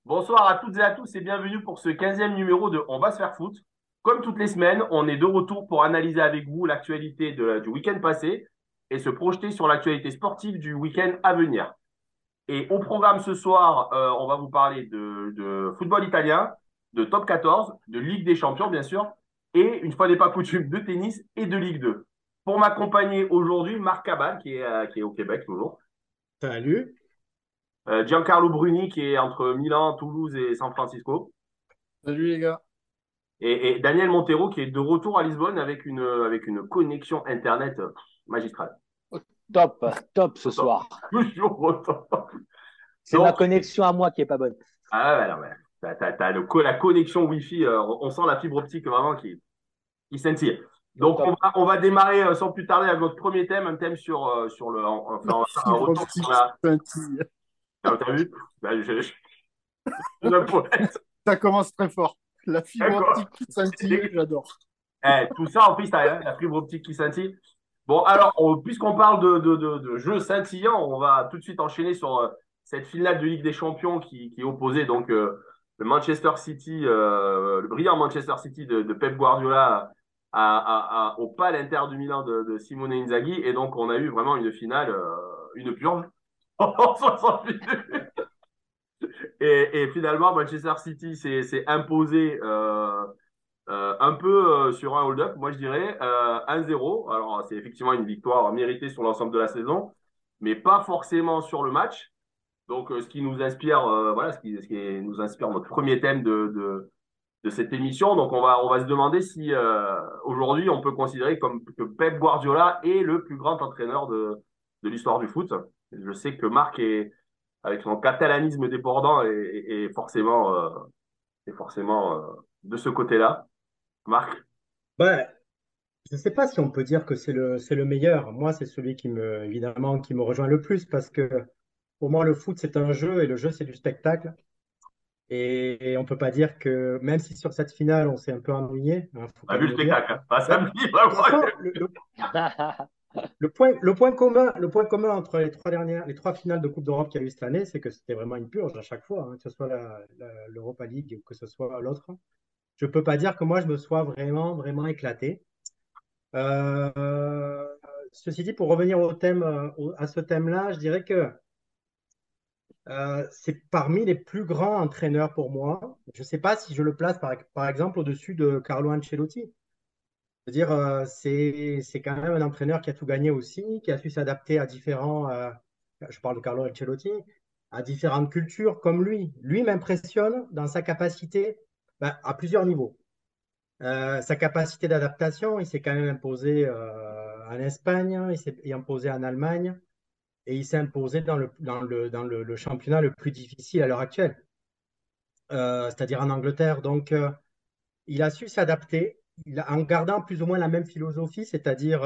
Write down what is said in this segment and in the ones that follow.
Bonsoir à toutes et à tous et bienvenue pour ce 15e numéro de On va se faire foot. Comme toutes les semaines, on est de retour pour analyser avec vous l'actualité du week-end passé et se projeter sur l'actualité sportive du week-end à venir. Et au programme ce soir, on va vous parler de football italien, de top 14, de Ligue des Champions bien sûr, et une fois n'est pas coutume, de tennis et de Ligue 2. Pour m'accompagner aujourd'hui, Marc Cabal qui est au Québec toujours. Salut. Giancarlo Bruni qui est entre Milan, Toulouse et San Francisco. Salut les gars. Et Daniel Montero qui est de retour à Lisbonne avec une connexion Internet magistrale. Top, top ce Autant. soir. Toujours autant. C'est ma Donc, connexion à moi qui est pas bonne. ah ouais, non, mais la connexion Wi-Fi, on sent la fibre optique vraiment qui scintille. Au Donc, top. on va démarrer sans plus tarder avec notre premier thème, un thème sur La enfin, un fibre retour optique sur qui la. scintille. T'as vu? Ben, je le poète. Ça commence très fort. La fibre D'accord. optique qui scintille, j'adore. Tout ça en freestyle, hein, la fibre optique qui scintille. Bon, alors, puisqu'on parle de jeux scintillants, on va tout de suite enchaîner sur cette finale de Ligue des Champions qui opposait donc le Manchester City, le brillant Manchester City de Pep Guardiola au pâle Inter du Milan de Simone Inzaghi. Et donc, on a eu vraiment une finale, une purge en 68 minutes. Et finalement, Manchester City s'est imposé un peu sur un hold-up, moi je dirais 1-0. Alors c'est effectivement une victoire méritée sur l'ensemble de la saison, mais pas forcément sur le match. Donc ce qui nous inspire, voilà, ce qui nous inspire notre premier thème de cette émission. Donc on va se demander si aujourd'hui on peut considérer comme que Pep Guardiola est le plus grand entraîneur de l'histoire du foot. Je sais que Marc est avec son catalanisme débordant et forcément de ce côté-là. Marc. Ben, je ne sais pas si on peut dire que c'est le meilleur. Moi, c'est celui évidemment, qui me rejoint le plus parce que pour moi, le foot, c'est un jeu et le jeu, c'est du spectacle. Et on ne peut pas dire que, même si sur cette finale, on s'est un peu ennuyé, il faut On a quand vu même le le dire. spectacle, hein. Pas Ben, samedi, vraiment. franchement, le point commun entre les trois finales de Coupe d'Europe qu'il y a eu cette année, c'est que c'était vraiment une purge à chaque fois, hein, que ce soit l'Europa League ou que ce soit l'autre. Je ne peux pas dire que moi, je me sois vraiment, vraiment éclaté. Euh, Ceci dit, pour revenir au thème, à ce thème-là, je dirais que c'est parmi les plus grands entraîneurs pour moi. Je ne sais pas si je le place par exemple au-dessus de Carlo Ancelotti. Je veux dire, c'est quand même un entraîneur qui a tout gagné aussi, qui a su s'adapter à je parle de Carlo Ancelotti, à différentes cultures comme lui. Lui m'impressionne dans sa capacité, ben, à plusieurs niveaux. Sa capacité d'adaptation, il s'est quand même imposé en Espagne, il s'est imposé en Allemagne et il s'est imposé dans le championnat le plus difficile à l'heure actuelle, c'est-à-dire en Angleterre. Donc, il a su s'adapter en gardant plus ou moins la même philosophie, c'est-à-dire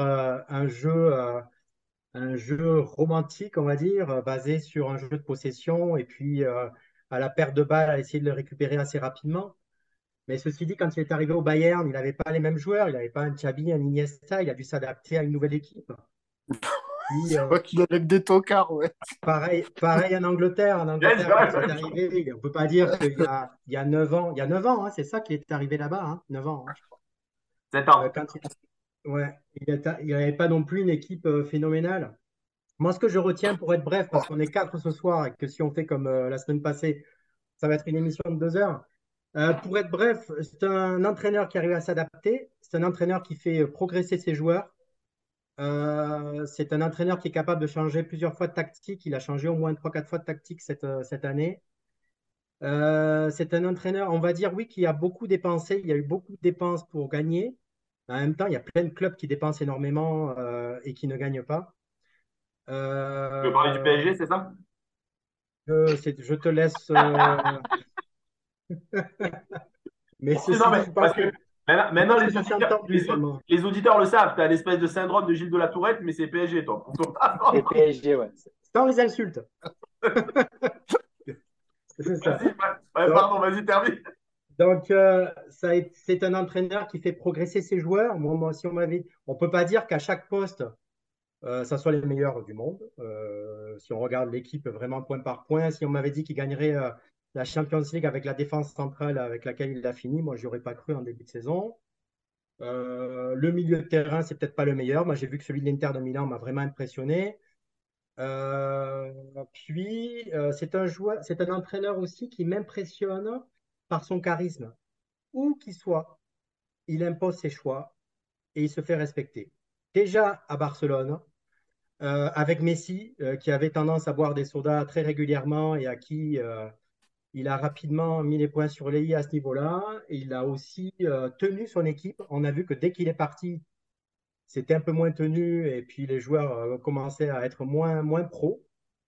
un jeu romantique, on va dire, basé sur un jeu de possession et puis à la perte de balle, à essayer de le récupérer assez rapidement. Mais ceci dit, quand il est arrivé au Bayern, il n'avait pas les mêmes joueurs, il n'avait pas un Xavi, un Iniesta, il a dû s'adapter à une nouvelle équipe. Puis, C'est vrai qu'il est avec des tocards, ouais. pareil en Angleterre. En Yes, Angleterre, ouais, quand il est ouais. arrivé, on ne peut pas dire qu'il y a 9 ans, il y a 9 ans, hein, c'est ça qu'il est arrivé là-bas, hein, 9 ans, hein, je crois. 7 ans. Quand ouais, il n'avait pas non plus une équipe phénoménale. Moi, ce que je retiens, pour être bref, parce qu'on est quatre ce soir et que si on fait comme la semaine passée, ça va être une émission de 2 heures. Pour être bref, c'est un entraîneur qui arrive à s'adapter, c'est un entraîneur qui fait progresser ses joueurs. C'est un entraîneur qui est capable de changer plusieurs fois de tactique. Il a changé au moins 3 4 fois de tactique cette année. C'est un entraîneur, on va dire, oui, qui a beaucoup dépensé. Il y a eu beaucoup de dépenses pour gagner. En même temps, il y a plein de clubs qui dépensent énormément et qui ne gagnent pas. Tu veux parler du Euh, PSG, c'est ça? je te laisse. Mais Non, ceci dit, mais je parce pense que que, je maintenant, pense que ça s'est entendu seulement. les auditeurs le savent. Tu as l'espèce de syndrome de Gilles de la Tourette, mais c'est PSG, toi. Pour C'est toi. PSG, ouais. Sans les insultes. C'est ça. Vas-y, ouais, Donc, pardon, vas-y, termine. c'est un entraîneur qui fait progresser ses joueurs. Moi, si on peut pas dire qu'à chaque poste, ça soit les meilleurs du monde. Si on regarde l'équipe vraiment point par point, si on m'avait dit qu'il gagnerait La Champions League avec la défense centrale avec laquelle il a fini, moi, je n'aurais pas cru en début de saison. Le milieu de terrain, c'est peut-être pas le meilleur. Moi, j'ai vu que celui de l'Inter de Milan m'a vraiment impressionné. Euh, c'est un joueur, c'est un entraîneur aussi qui m'impressionne par son charisme. Où qu'il soit, il impose ses choix et il se fait respecter. Déjà à Barcelone, avec Messi, qui avait tendance à boire des sodas très régulièrement et à qui il a rapidement mis les points sur les i à ce niveau-là. Il a aussi tenu son équipe. On a vu que dès qu'il est parti, c'était un peu moins tenu et puis les joueurs commençaient à être moins pros.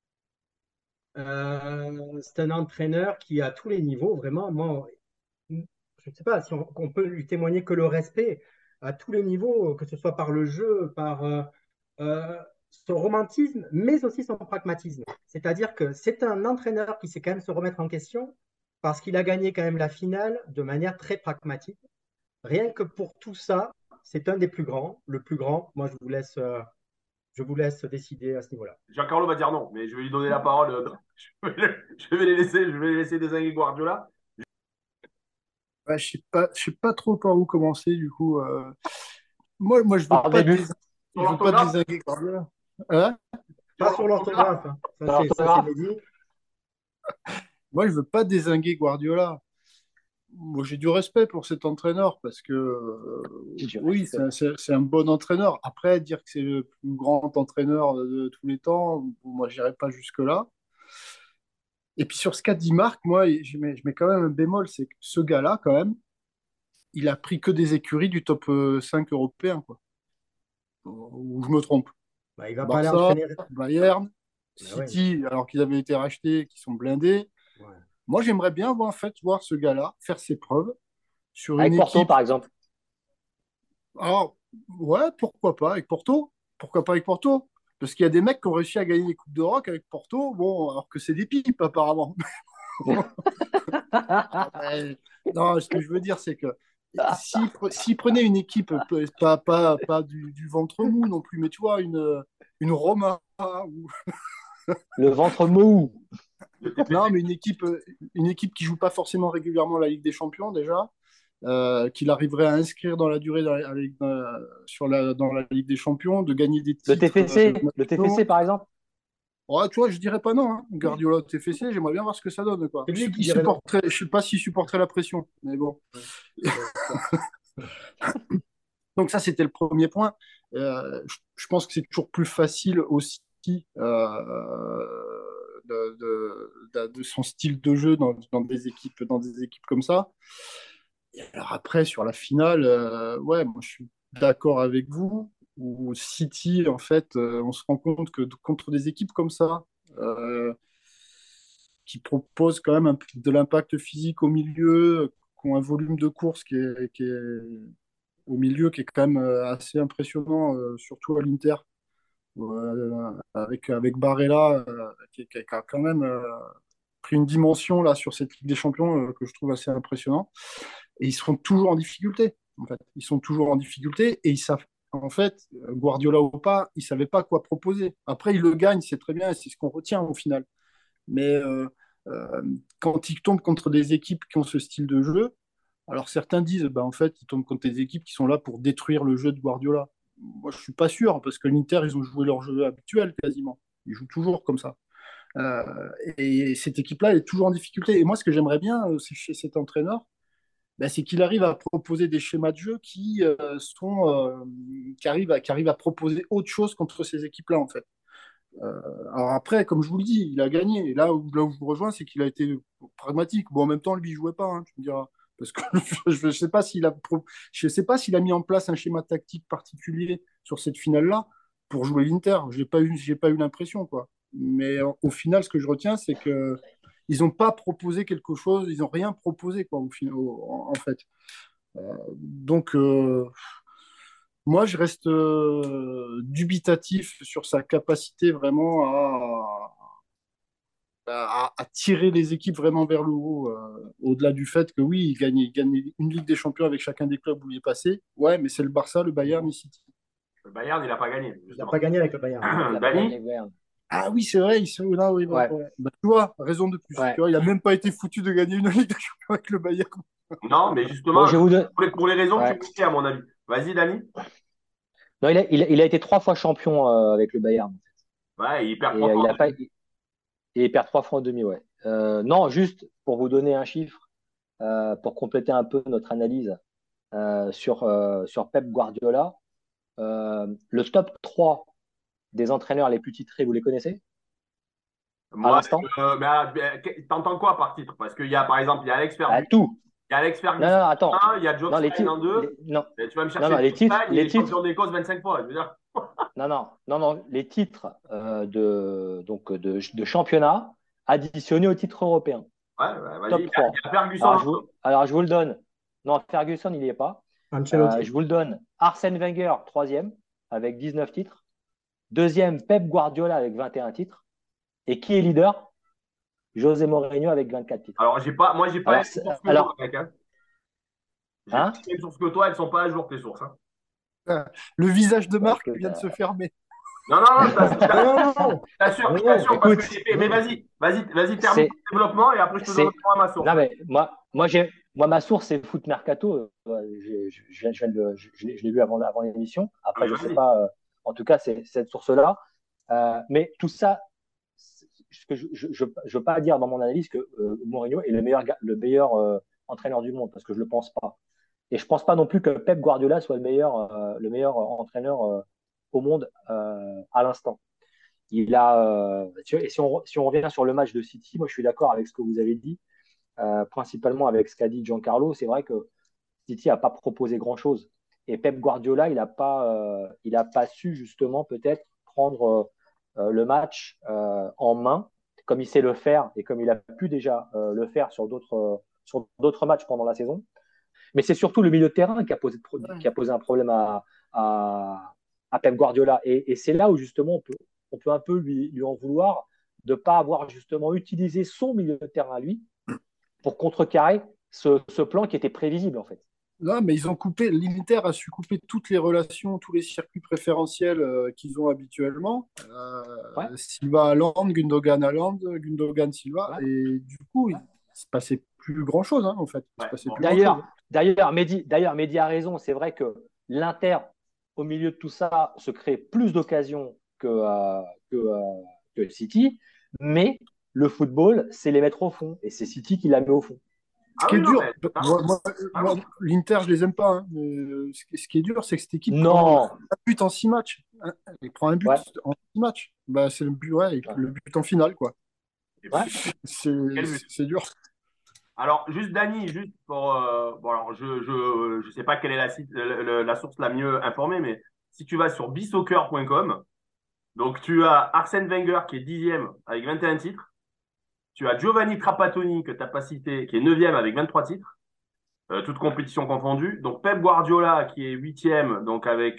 C'est un entraîneur qui, à tous les niveaux, vraiment, moi, je ne sais pas si on peut lui témoigner que le respect à tous les niveaux, que ce soit par le jeu, par euh, son romantisme, mais aussi son pragmatisme. C'est-à-dire que c'est un entraîneur qui sait quand même se remettre en question parce qu'il a gagné quand même la finale de manière très pragmatique. Rien que pour tout ça, c'est un des plus grands. Le plus grand, moi, je vous laisse décider à ce niveau-là. Giancarlo va dire non, mais je vais lui donner la parole. Je vais les laisser désinguer Guardiola. Ouais, je sais pas trop par où commencer, du coup. Moi, Par début. Sur je veux pas l'orthographe, désinguer Guardiola. Hein. sur Pas sur l'orthographe. l'orthographe, hein. Par Ça, c'est l'orthographe. dit. Moi, je veux pas désinguer Guardiola. Moi, j'ai du respect pour cet entraîneur parce que, Si tu oui, respectes. c'est un bon entraîneur. Après, dire que c'est le plus grand entraîneur de tous les temps, bon, moi, j'irai pas jusque-là. Et puis sur ce qu'a dit Marc, moi, je mets quand même un bémol, c'est que ce gars-là, quand même, il a pris que des écuries du top 5 européen, quoi. Ou je me trompe. Bah, il va pas aller Barça, entraîner. Bayern, Bah ouais, City, alors qu'ils avaient été rachetés, qui sont blindés. ouais. Moi, j'aimerais bien voir, en fait, voir ce gars-là faire ses preuves sur une Avec Porto, équipe. par exemple. Alors, ouais, pourquoi pas avec Porto? Pourquoi pas avec Porto? Parce qu'il y a des mecs qui ont réussi à gagner les Coupes d'Europe avec Porto, bon, alors que c'est des pipes, apparemment. Non, ce que je veux dire, c'est que s'ils prenaient une équipe, pas du ventre mou non plus, mais tu vois, une Roma, ou, Le ventre mou. Le non, TPC. mais une équipe qui joue pas forcément régulièrement la Ligue des Champions, déjà, qu'il arriverait à inscrire dans la durée dans la Ligue des Champions, de gagner des Le titres TFC. Le TFC, nationaux. par exemple. Ouais, tu vois, je dirais pas non, hein. Guardiola au TFC, j'aimerais bien voir ce que ça donne, quoi. C'est lui qui Il dirait non. supporterait, je sais pas s'il supporterait la pression, mais bon. Ouais. Ouais, ça. Donc ça, c'était le premier point. Je pense que c'est toujours plus facile aussi de son style de jeu dans des équipes comme ça. Et alors après, sur la finale, ouais, moi je suis d'accord avec vous. Où City, en fait, on se rend compte que contre des équipes comme ça, euh, qui proposent quand même de l'impact physique au milieu, qui ont un volume de course qui est au milieu qui est quand même assez impressionnant, surtout à l'Inter, avec Barella, qui a quand même pris une dimension là, sur cette Ligue des Champions que je trouve assez impressionnant. Et ils seront toujours en difficulté, en fait. Ils sont toujours en difficulté et ils savent, en fait, Guardiola ou pas, ils ne savaient pas quoi proposer. Après, ils le gagnent, c'est très bien, et c'est ce qu'on retient au final. Mais euh, quand ils tombent contre des équipes qui ont ce style de jeu, alors certains disent, bah, en fait, ils tombent contre des équipes qui sont là pour détruire le jeu de Guardiola. Moi, je suis pas sûr, parce que l'Inter, ils ont joué leur jeu habituel quasiment. Ils jouent toujours comme ça. Et cette équipe-là est toujours en difficulté. Et moi, ce que j'aimerais bien chez cet entraîneur, bah, c'est qu'il arrive à proposer des schémas de jeu qui arrivent à proposer autre chose contre ces équipes-là, en fait. Alors après, comme je vous le dis, il a gagné. Et là où je vous rejoins, c'est qu'il a été pragmatique. Bon, en même temps, lui, il jouait pas, hein, tu me diras. Parce que je ne sais pas je sais pas s'il a mis en place un schéma tactique particulier sur cette finale-là pour jouer l'Inter. J'ai pas eu l'impression, quoi. Mais au final, ce que je retiens, c'est que ils n'ont pas proposé quelque chose, ils n'ont rien proposé, quoi, en fait. Donc, moi, je reste dubitatif sur sa capacité vraiment à tirer les équipes vraiment vers le haut, au-delà du fait que oui, il gagne une Ligue des Champions avec chacun des clubs où il est passé. Ouais, mais c'est le Barça, le Bayern et City. Le Bayern, il n'a pas gagné, Il n'a justement. pas gagné avec le Bayern. Il n'a pas gagné Dani, avec Bayern. Ah oui, c'est vrai, là, oui, Ouais, Bah, tu vois, raison de plus. ouais. Tu vois, il a même pas été foutu de gagner une Ligue des Champions avec le Bayern. Non, mais Bon, justement, je vais vous donner. pour les raisons que tu Ouais. évoquais, à mon avis. Vas-y, Dani. Non, il a été 3 fois champion avec le Bayern. Ouais, il perd Et trois fois. il a pas, il perd 3 fois en demi, ouais. Non, juste pour vous donner un chiffre, pour compléter un peu notre analyse sur Pep Guardiola, le top 3 des entraîneurs les plus titrés, vous les connaissez à Moi, l'instant? t'entends quoi par titre? Parce qu'il y a, par exemple, il y a Alex À Ferguson, tout. il y a Alex Non, Ferguson non, en attends. 1, il y a Joe Non, les Stein titres, en 2. non, Et tu vas me non, chercher non, Joe Stein, il les est champion titres, d'Écosse 25 fois. Je veux dire. non, non, non, non, les titres de championnat additionnés aux titres européens. Ouais, ouais, vas-y. Top Il 3. y a Ferguson en 2. Alors, je vous le donne. Non, Ferguson, il n'y est pas. Ancelotti. Je vous le donne. Arsène Wenger, troisième, avec 19 titres. Deuxième, Pep Guardiola avec 21 titres. Et qui est leader? José Mourinho avec 24 titres. Alors, moi, j'ai pas les Alors, mêmes sources que toi, alors mec. Hein. J'ai pas hein? les mêmes sources que toi, elles sont pas à jour, tes sources. Hein. Ah, le visage de Bah, Marc écoute, vient de se fermer. Non, non, non, Non, non, non, je non, non, t'assure parce que écoute, j'ai fait. Mais vas-y, termine ton c'est, développement et après, je te donne c'est, le point à ma source. non, mais moi, ma source, c'est Foot Mercato. Je l'ai vu avant l'émission. Ah, Après, mais je sais vas-y. pas. En tout cas, c'est cette source-là. Mais tout ça, ce que je veux pas dire dans mon analyse que Mourinho est le meilleur entraîneur du monde parce que je le pense pas. Et je pense pas non plus que Pep Guardiola soit le meilleur entraîneur au monde à l'instant. Et si on revient sur le match de City, moi je suis d'accord avec ce que vous avez dit, principalement avec ce qu'a dit Giancarlo. C'est vrai que City n'a pas proposé grand-chose. Et Pep Guardiola, il a pas su justement peut-être prendre le match en main, comme il sait le faire et comme il a pu déjà le faire sur d'autres matchs pendant la saison. Mais c'est surtout le milieu de terrain qui a posé un problème à Pep Guardiola. Et c'est là où justement on peut un peu lui en vouloir de ne pas avoir justement utilisé son milieu de terrain à lui pour contrecarrer ce plan qui était prévisible en fait. Non, mais l'Inter a su couper toutes les relations, tous les circuits préférentiels qu'ils ont habituellement. Ouais, Silva à Land, Gundogan à Land, Gundogan Silva. ouais. Et du coup, il se passait plus grand-chose, hein, en fait. Il se Ouais, passait bon. plus grand-chose. D'ailleurs, Mehdi a raison. C'est vrai que l'Inter, au milieu de tout ça, se crée plus d'occasions que, que City, mais le football, c'est les mettre au fond, et c'est City qui la met au fond. Ce Ah qui oui, est non, dur, mais totalement. Totalement. l'Inter, je les aime pas, hein, mais ce qui est dur, c'est que cette équipe prend Non, un but en 6 matchs. Hein. Elle prend un but ouais, en 6 matchs. Bah, c'est le but, ouais, ouais, le but en finale, quoi. Et ouais. puis, C'est quel but. c'est dur. Alors, juste Dani, juste pour. Bon, alors, je sais pas quelle est la source la mieux informée, mais si tu vas sur bisoccer.com, donc tu as Arsène Wenger qui est 10e avec 21 titres. Tu as Giovanni Trapattoni, que tu n'as pas cité, qui est 9e avec 23 titres, toutes compétitions confondues. Donc Pep Guardiola qui est 8e, donc avec.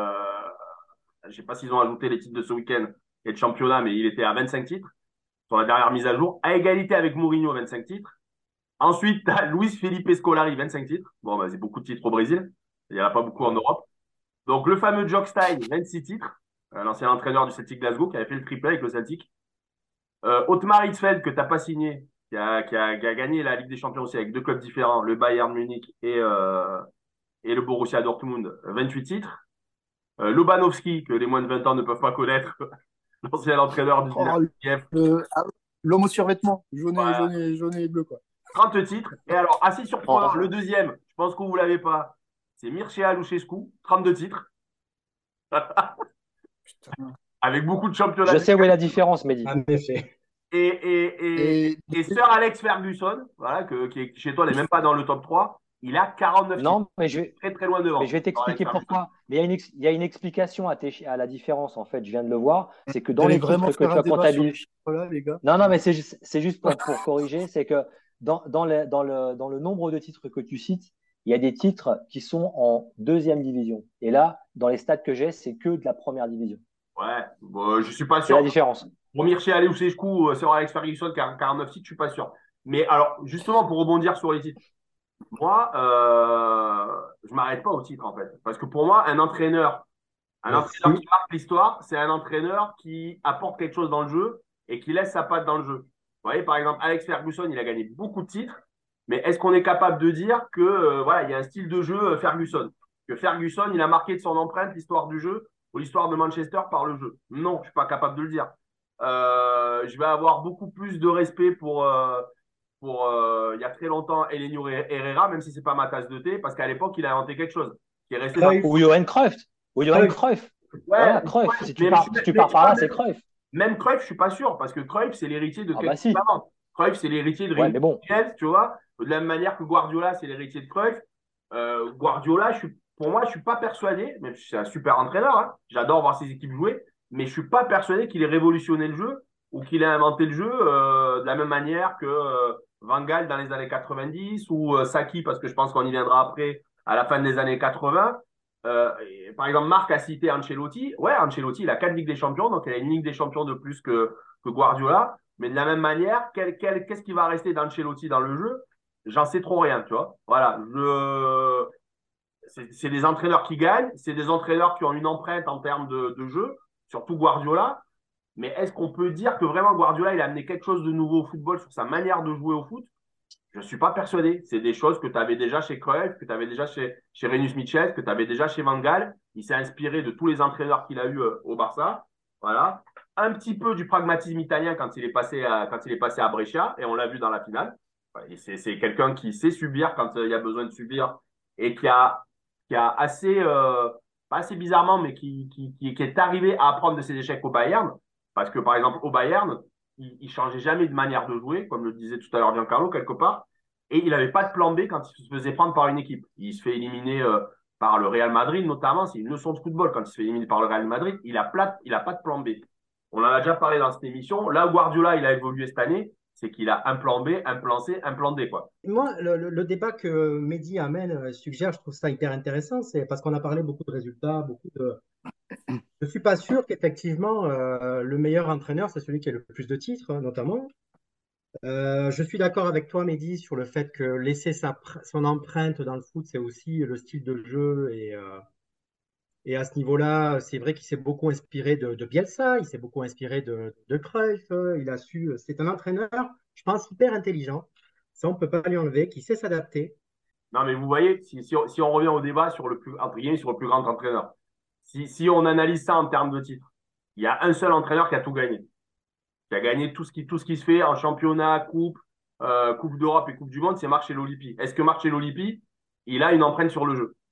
Je sais pas s'ils ont ajouté les titres de ce week-end et de championnat, mais il était à 25 titres sur la dernière mise à jour, à égalité avec Mourinho, 25 titres. Ensuite, tu as Luis Felipe Scolari, 25 titres. Bon, bah, c'est beaucoup de titres au Brésil. Il n'y en a pas beaucoup en Ouais. Europe. Donc, le fameux Jock Stein, 26 titres. L'ancien entraîneur du Celtic Glasgow qui avait fait le triplé avec le Celtic. Otmar Hitzfeld, que tu n'as pas signé, qui a gagné la Ligue des Champions aussi avec deux clubs différents, le Bayern Munich et le Borussia Dortmund, 28 titres. Lobanovski, que les moins de 20 ans ne peuvent pas connaître, l'ancien entraîneur du Dynamo Oh, Kiev, ah, l'homme au survêtement, voilà, jaune et bleu, quoi. 30 titres. Et alors, assez surprenant, le En- deuxième, je pense que vous ne l'avez pas, c'est Mircea Lucescu, 32 titres, Putain. avec beaucoup de championnats. je sais où est la différence, Mehdi. en effet. Et, et, et, Et et Sir Alex Ferguson, voilà, qui chez toi n'est même pas dans le top 3, il a 49 titres. Non, mais je vais, Très très loin mais je devant. vais Sir Alex t'expliquer Ferguson. pourquoi. Mais il y a une explication à la différence, en fait. Je viens de le voir. C'est que vous dans allez les vraiment titres que faire tu un as débat sur les comptabilisés. chiffres-là, les gars? Non, non, mais c'est juste pour corriger. C'est que dans le nombre de titres que tu cites, il y a des titres qui sont en deuxième division. Et là, dans les stats que j'ai, c'est que de la première division. Ouais, bon, je suis pas C'est la sûr. différence. Pour Mircea Lucescu, Sir Alex Ferguson, 49 titres, je suis pas sûr. Mais alors, justement, pour rebondir sur les titres, moi, je m'arrête pas au titre en fait. Parce que pour moi, un entraîneur Un entraîneur Merci. qui marque l'histoire, c'est un entraîneur qui apporte quelque chose dans le jeu et qui laisse sa patte dans le jeu. Vous voyez, par exemple, Alex Ferguson, il a gagné beaucoup de titres, mais est-ce qu'on est capable de dire que voilà, il y a un style de jeu Ferguson, que Ferguson, il a marqué de son empreinte l'histoire du jeu ou l'histoire de Manchester par le jeu? Non, je suis pas capable de le dire. Je vais avoir beaucoup plus de respect pour il y a très longtemps Elenio Herrera, même si c'est pas ma tasse de thé, parce qu'à l'époque, il a inventé quelque chose qui est resté dans. Cruyff, Ou Johan Cruyff. Ou Johan Cruyff. Cruyff. Ouais, Voilà, Cruyff. Si tu mais, pars, si tu mais pars tu par vois, là, c'est Cruyff. même Cruyff, je suis pas sûr, parce que Cruyff, c'est l'héritier de Ah bah quelqu'un si. d'avant. Cruyff, c'est l'héritier de Ouais, Rinaldo, mais bon. tu vois. De la même manière que Guardiola, c'est l'héritier de Cruyff. Guardiola, pour moi, je suis pas persuadé, même si c'est un super entraîneur, hein, j'adore voir ses équipes jouer, mais je suis pas persuadé qu'il ait révolutionné le jeu ou qu'il ait inventé le jeu de la même manière que Van Gaal dans les années 90 ou Saki, parce que je pense qu'on y viendra après, à la fin des années 80. Par exemple, Marc a cité Ancelotti. Ouais, Ancelotti, il a 4 Ligues des Champions, donc il a une Ligue des Champions de plus que Guardiola. Mais de la même manière, qu'est-ce qui va rester d'Ancelotti dans le jeu? J'en sais trop rien, tu vois. Voilà, c'est des entraîneurs qui gagnent, c'est des entraîneurs qui ont une empreinte en termes de jeu, surtout Guardiola. Mais est-ce qu'on peut dire que vraiment Guardiola, il a amené quelque chose de nouveau au football sur sa manière de jouer au foot? Je ne suis pas persuadé. C'est des choses que tu avais déjà chez Cruyff, que tu avais déjà chez Rinus Michels, que tu avais déjà chez Van Gaal. Il s'est inspiré de tous les entraîneurs qu'il a eu au Barça. Voilà. Un petit peu du pragmatisme italien quand il est passé à Brescia, et on l'a vu dans la finale. C'est quelqu'un qui sait subir quand il y a besoin de subir et qui a assez, pas assez bizarrement, mais qui est arrivé à apprendre de ses échecs au Bayern. Parce que, par exemple, au Bayern, il changeait jamais de manière de jouer, comme le disait tout à l'heure Giancarlo, quelque part. Et il n'avait pas de plan B quand il se faisait prendre par une équipe. Il se fait éliminer par le Real Madrid, notamment. C'est une leçon de football. Quand il se fait éliminer par le Real Madrid, il a pas de plan B. On en a déjà parlé dans cette émission. Là où Guardiola, il a évolué cette année, c'est qu'il a un plan B, un plan C, un plan D, quoi. Moi, le débat que Mehdi amène, suggère, je trouve ça hyper intéressant. C'est parce qu'on a parlé beaucoup de résultats, beaucoup de. Je suis pas sûr qu'effectivement, le meilleur entraîneur, c'est celui qui a le plus de titres, hein, notamment. Je suis d'accord avec toi, Mehdi, sur le fait que laisser son empreinte dans le foot, c'est aussi le style de jeu. Et à ce niveau-là, c'est vrai qu'il s'est beaucoup inspiré de Bielsa, il s'est beaucoup inspiré de Cruyff. Il a su, c'est un entraîneur, je pense, hyper intelligent. Ça, on ne peut pas lui enlever, qui sait s'adapter. Non, mais vous voyez, si on revient au débat sur le plus, entre guillemets, sur le plus grand entraîneur, si on analyse ça en termes de titres, il y a un seul entraîneur qui a tout gagné, qui a gagné tout ce qui se fait en championnat, coupe d'Europe et coupe du monde, c'est Marcelo Lippi. Est-ce que Marcelo Lippi, il a une empreinte sur le jeu?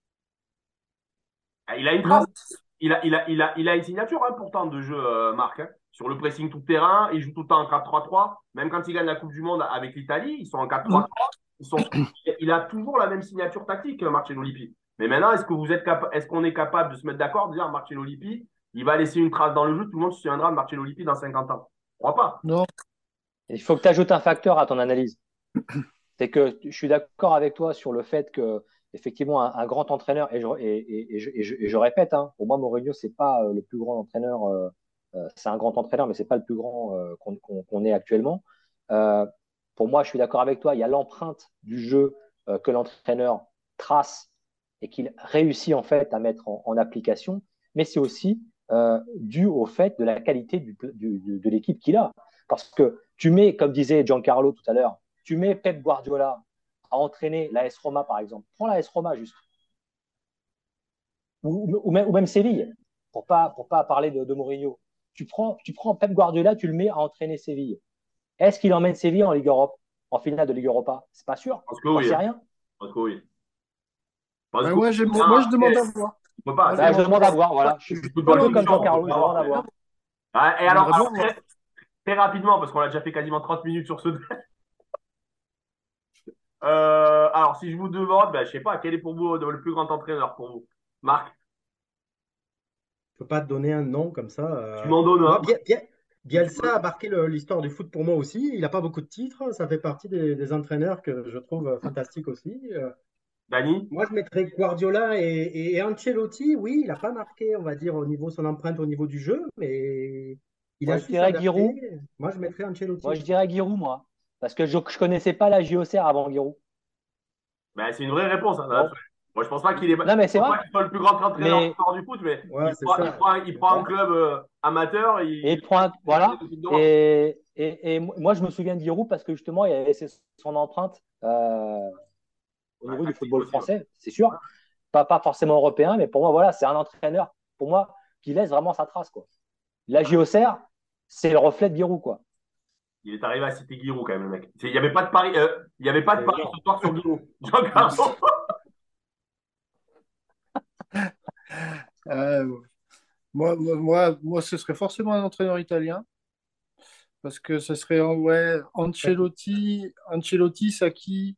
Il a une trace. Non, Il a une signature, hein, pourtant, de jeu, Marc, hein. Sur le pressing tout terrain, il joue tout le temps en 4-3-3. Même quand il gagne la Coupe du Monde avec l'Italie, ils sont en 4-3-3. Il a toujours la même signature tactique, Marcelo Lippi. Mais maintenant, est-ce qu'on est capable de se mettre d'accord, de dire Marcelo Lippi, il va laisser une trace dans le jeu, tout le monde se souviendra de Marcelo Lippi dans 50 ans? Je crois pas. non. Il faut que tu ajoutes un facteur à ton analyse. C'est que je suis d'accord avec toi sur le fait que, effectivement, un grand entraîneur, et je répète, hein, pour moi, Mourinho, c'est pas le plus grand entraîneur, c'est un grand entraîneur, mais c'est pas le plus grand qu'on ait actuellement. Euh, pour moi, je suis d'accord avec toi, il y a l'empreinte du jeu que l'entraîneur trace et qu'il réussit en fait à mettre en application, mais c'est aussi dû au fait de la qualité de l'équipe qu'il a. Parce que tu mets, comme disait Giancarlo tout à l'heure, tu mets Pep Guardiola à entraîner l'AS Roma, par exemple. Prends l'AS Roma juste. Ou même Séville, pour pas parler de Mourinho. Tu prends Pep Guardiola, tu le mets à entraîner Séville. Est-ce qu'il emmène Séville en Ligue Europe, en finale de Ligue Europa? C'est pas sûr. Je pense que T'en oui, sais hein. rien. Je pense que oui. Parce Ben, que, moi, je demande à voir. on peut pas. Moi, je C'est Bah, je demande à demande à voir. voir. Voilà. Je du suis un football peu comme fiction, on peut Giancarlo, je pas demande avoir. à voir. Ouais, et alors, J'aimerais bien voir. très, très rapidement, parce qu'on a déjà fait quasiment 30 minutes sur ce. Alors, si je vous demande, ben, je sais pas, quel est pour vous le plus grand entraîneur pour vous? Marc, Je ne peux pas te donner un nom comme ça. tu m'en donnes Moi, un. Si tu Bielsa veux. a marqué l'histoire du foot pour moi aussi. Il n'a pas beaucoup de titres. Ça fait partie des entraîneurs que je trouve fantastiques aussi. Dani? Moi, je mettrais Guardiola et Ancelotti. Oui, il n'a pas marqué, on va dire, au niveau son empreinte au niveau du jeu, mais il a Moi, je su dirais s'adapter. Giroud. Moi, je mettrais Moi, Ancelotti. je dirais Giroud, moi. Parce que je connaissais pas la JOCR avant Giroud. Ben, c'est une vraie réponse, hein. Non? Moi, je pense pas qu'il est, Non, mais je c'est pense vrai. pas qu'il soit le plus grand entraîneur de Mais l'histoire du foot, mais Ouais, c'est ça. il c'est prend un ça. club amateur, Et il voilà. fait des d'Europe. Et moi, je me souviens de Giroud parce que justement, il y avait son empreinte au Ouais, niveau du tactique football aussi. Ouais. français, c'est sûr. Pas forcément européen, mais pour moi, voilà, c'est un entraîneur, pour moi, qui laisse vraiment sa trace, quoi. La JOCR, c'est le reflet de Giroud, quoi. Il est arrivé à citer Giroud quand même, le mec. Il n'y avait pas de pari, il y avait pas de C'est pari énorme. ce soir sur Giroud. Giancarlo. Euh, moi, ce serait forcément un entraîneur italien, parce que ce serait ouais, Ancelotti, Sacchi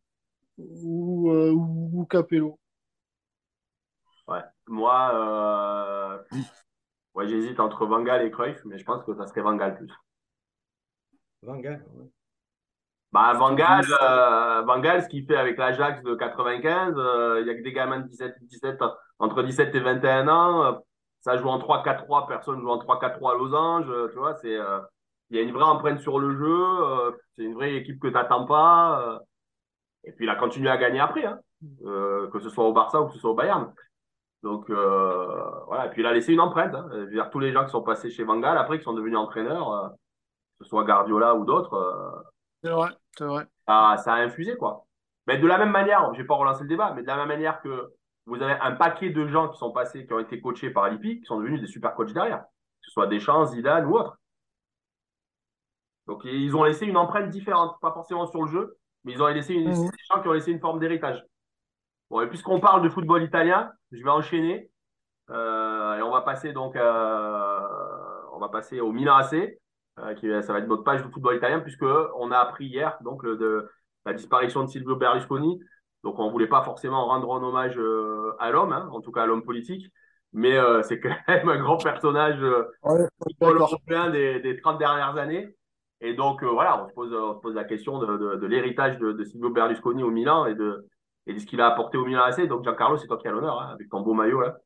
ou Capello. Ouais. Moi, ouais, j'hésite entre Van Gaal et Cruyff, mais je pense que ça serait Van Gaal plus. Van Gaal, ouais. Bah, C'était Van- Van Gaal, ce qu'il fait avec l'Ajax de 95, il y a que des gamins de 17, entre 17 et 21 ans. Ça joue en 3-4-3, personne joue en 3-4-3 à Losange. Tu vois, il y a une vraie empreinte sur le jeu. C'est une vraie équipe que t'attends pas. Et puis, il a continué à gagner après, hein, que ce soit au Barça ou que ce soit au Bayern. Donc, voilà. Et puis, il a laissé une empreinte. Hein. Je veux dire, tous les gens qui sont passés chez Van Gaal, après, qui sont devenus entraîneurs, que ce soit Guardiola ou d'autres, C'est vrai, c'est vrai. ça a infusé, quoi. Mais de la même manière, je vais pas relancer le débat, mais de la même manière que vous avez un paquet de gens qui sont passés, qui ont été coachés par Lippi, qui sont devenus des super coachs derrière, que ce soit Deschamps, Zidane ou autres. Donc, ils ont laissé une empreinte différente, pas forcément sur le jeu, mais c'est Mhm. des gens qui ont laissé une forme d'héritage. Bon, et puisqu'on parle de football italien, je vais enchaîner, et on va passer au Milan AC, ça va être notre page de football italien, puisque on a appris hier donc de la disparition de Silvio Berlusconi. Donc on voulait pas forcément rendre un hommage à l'homme, hein, en tout cas à l'homme politique, mais c'est quand même un grand personnage Ouais, du football d'accord. européen des 30 dernières années. Et donc voilà, on se pose la question de l'héritage de Silvio Berlusconi au Milan et de ce qu'il a apporté au Milan AC. Donc Giancarlo, c'est toi qui as l'honneur, hein, avec ton beau maillot là.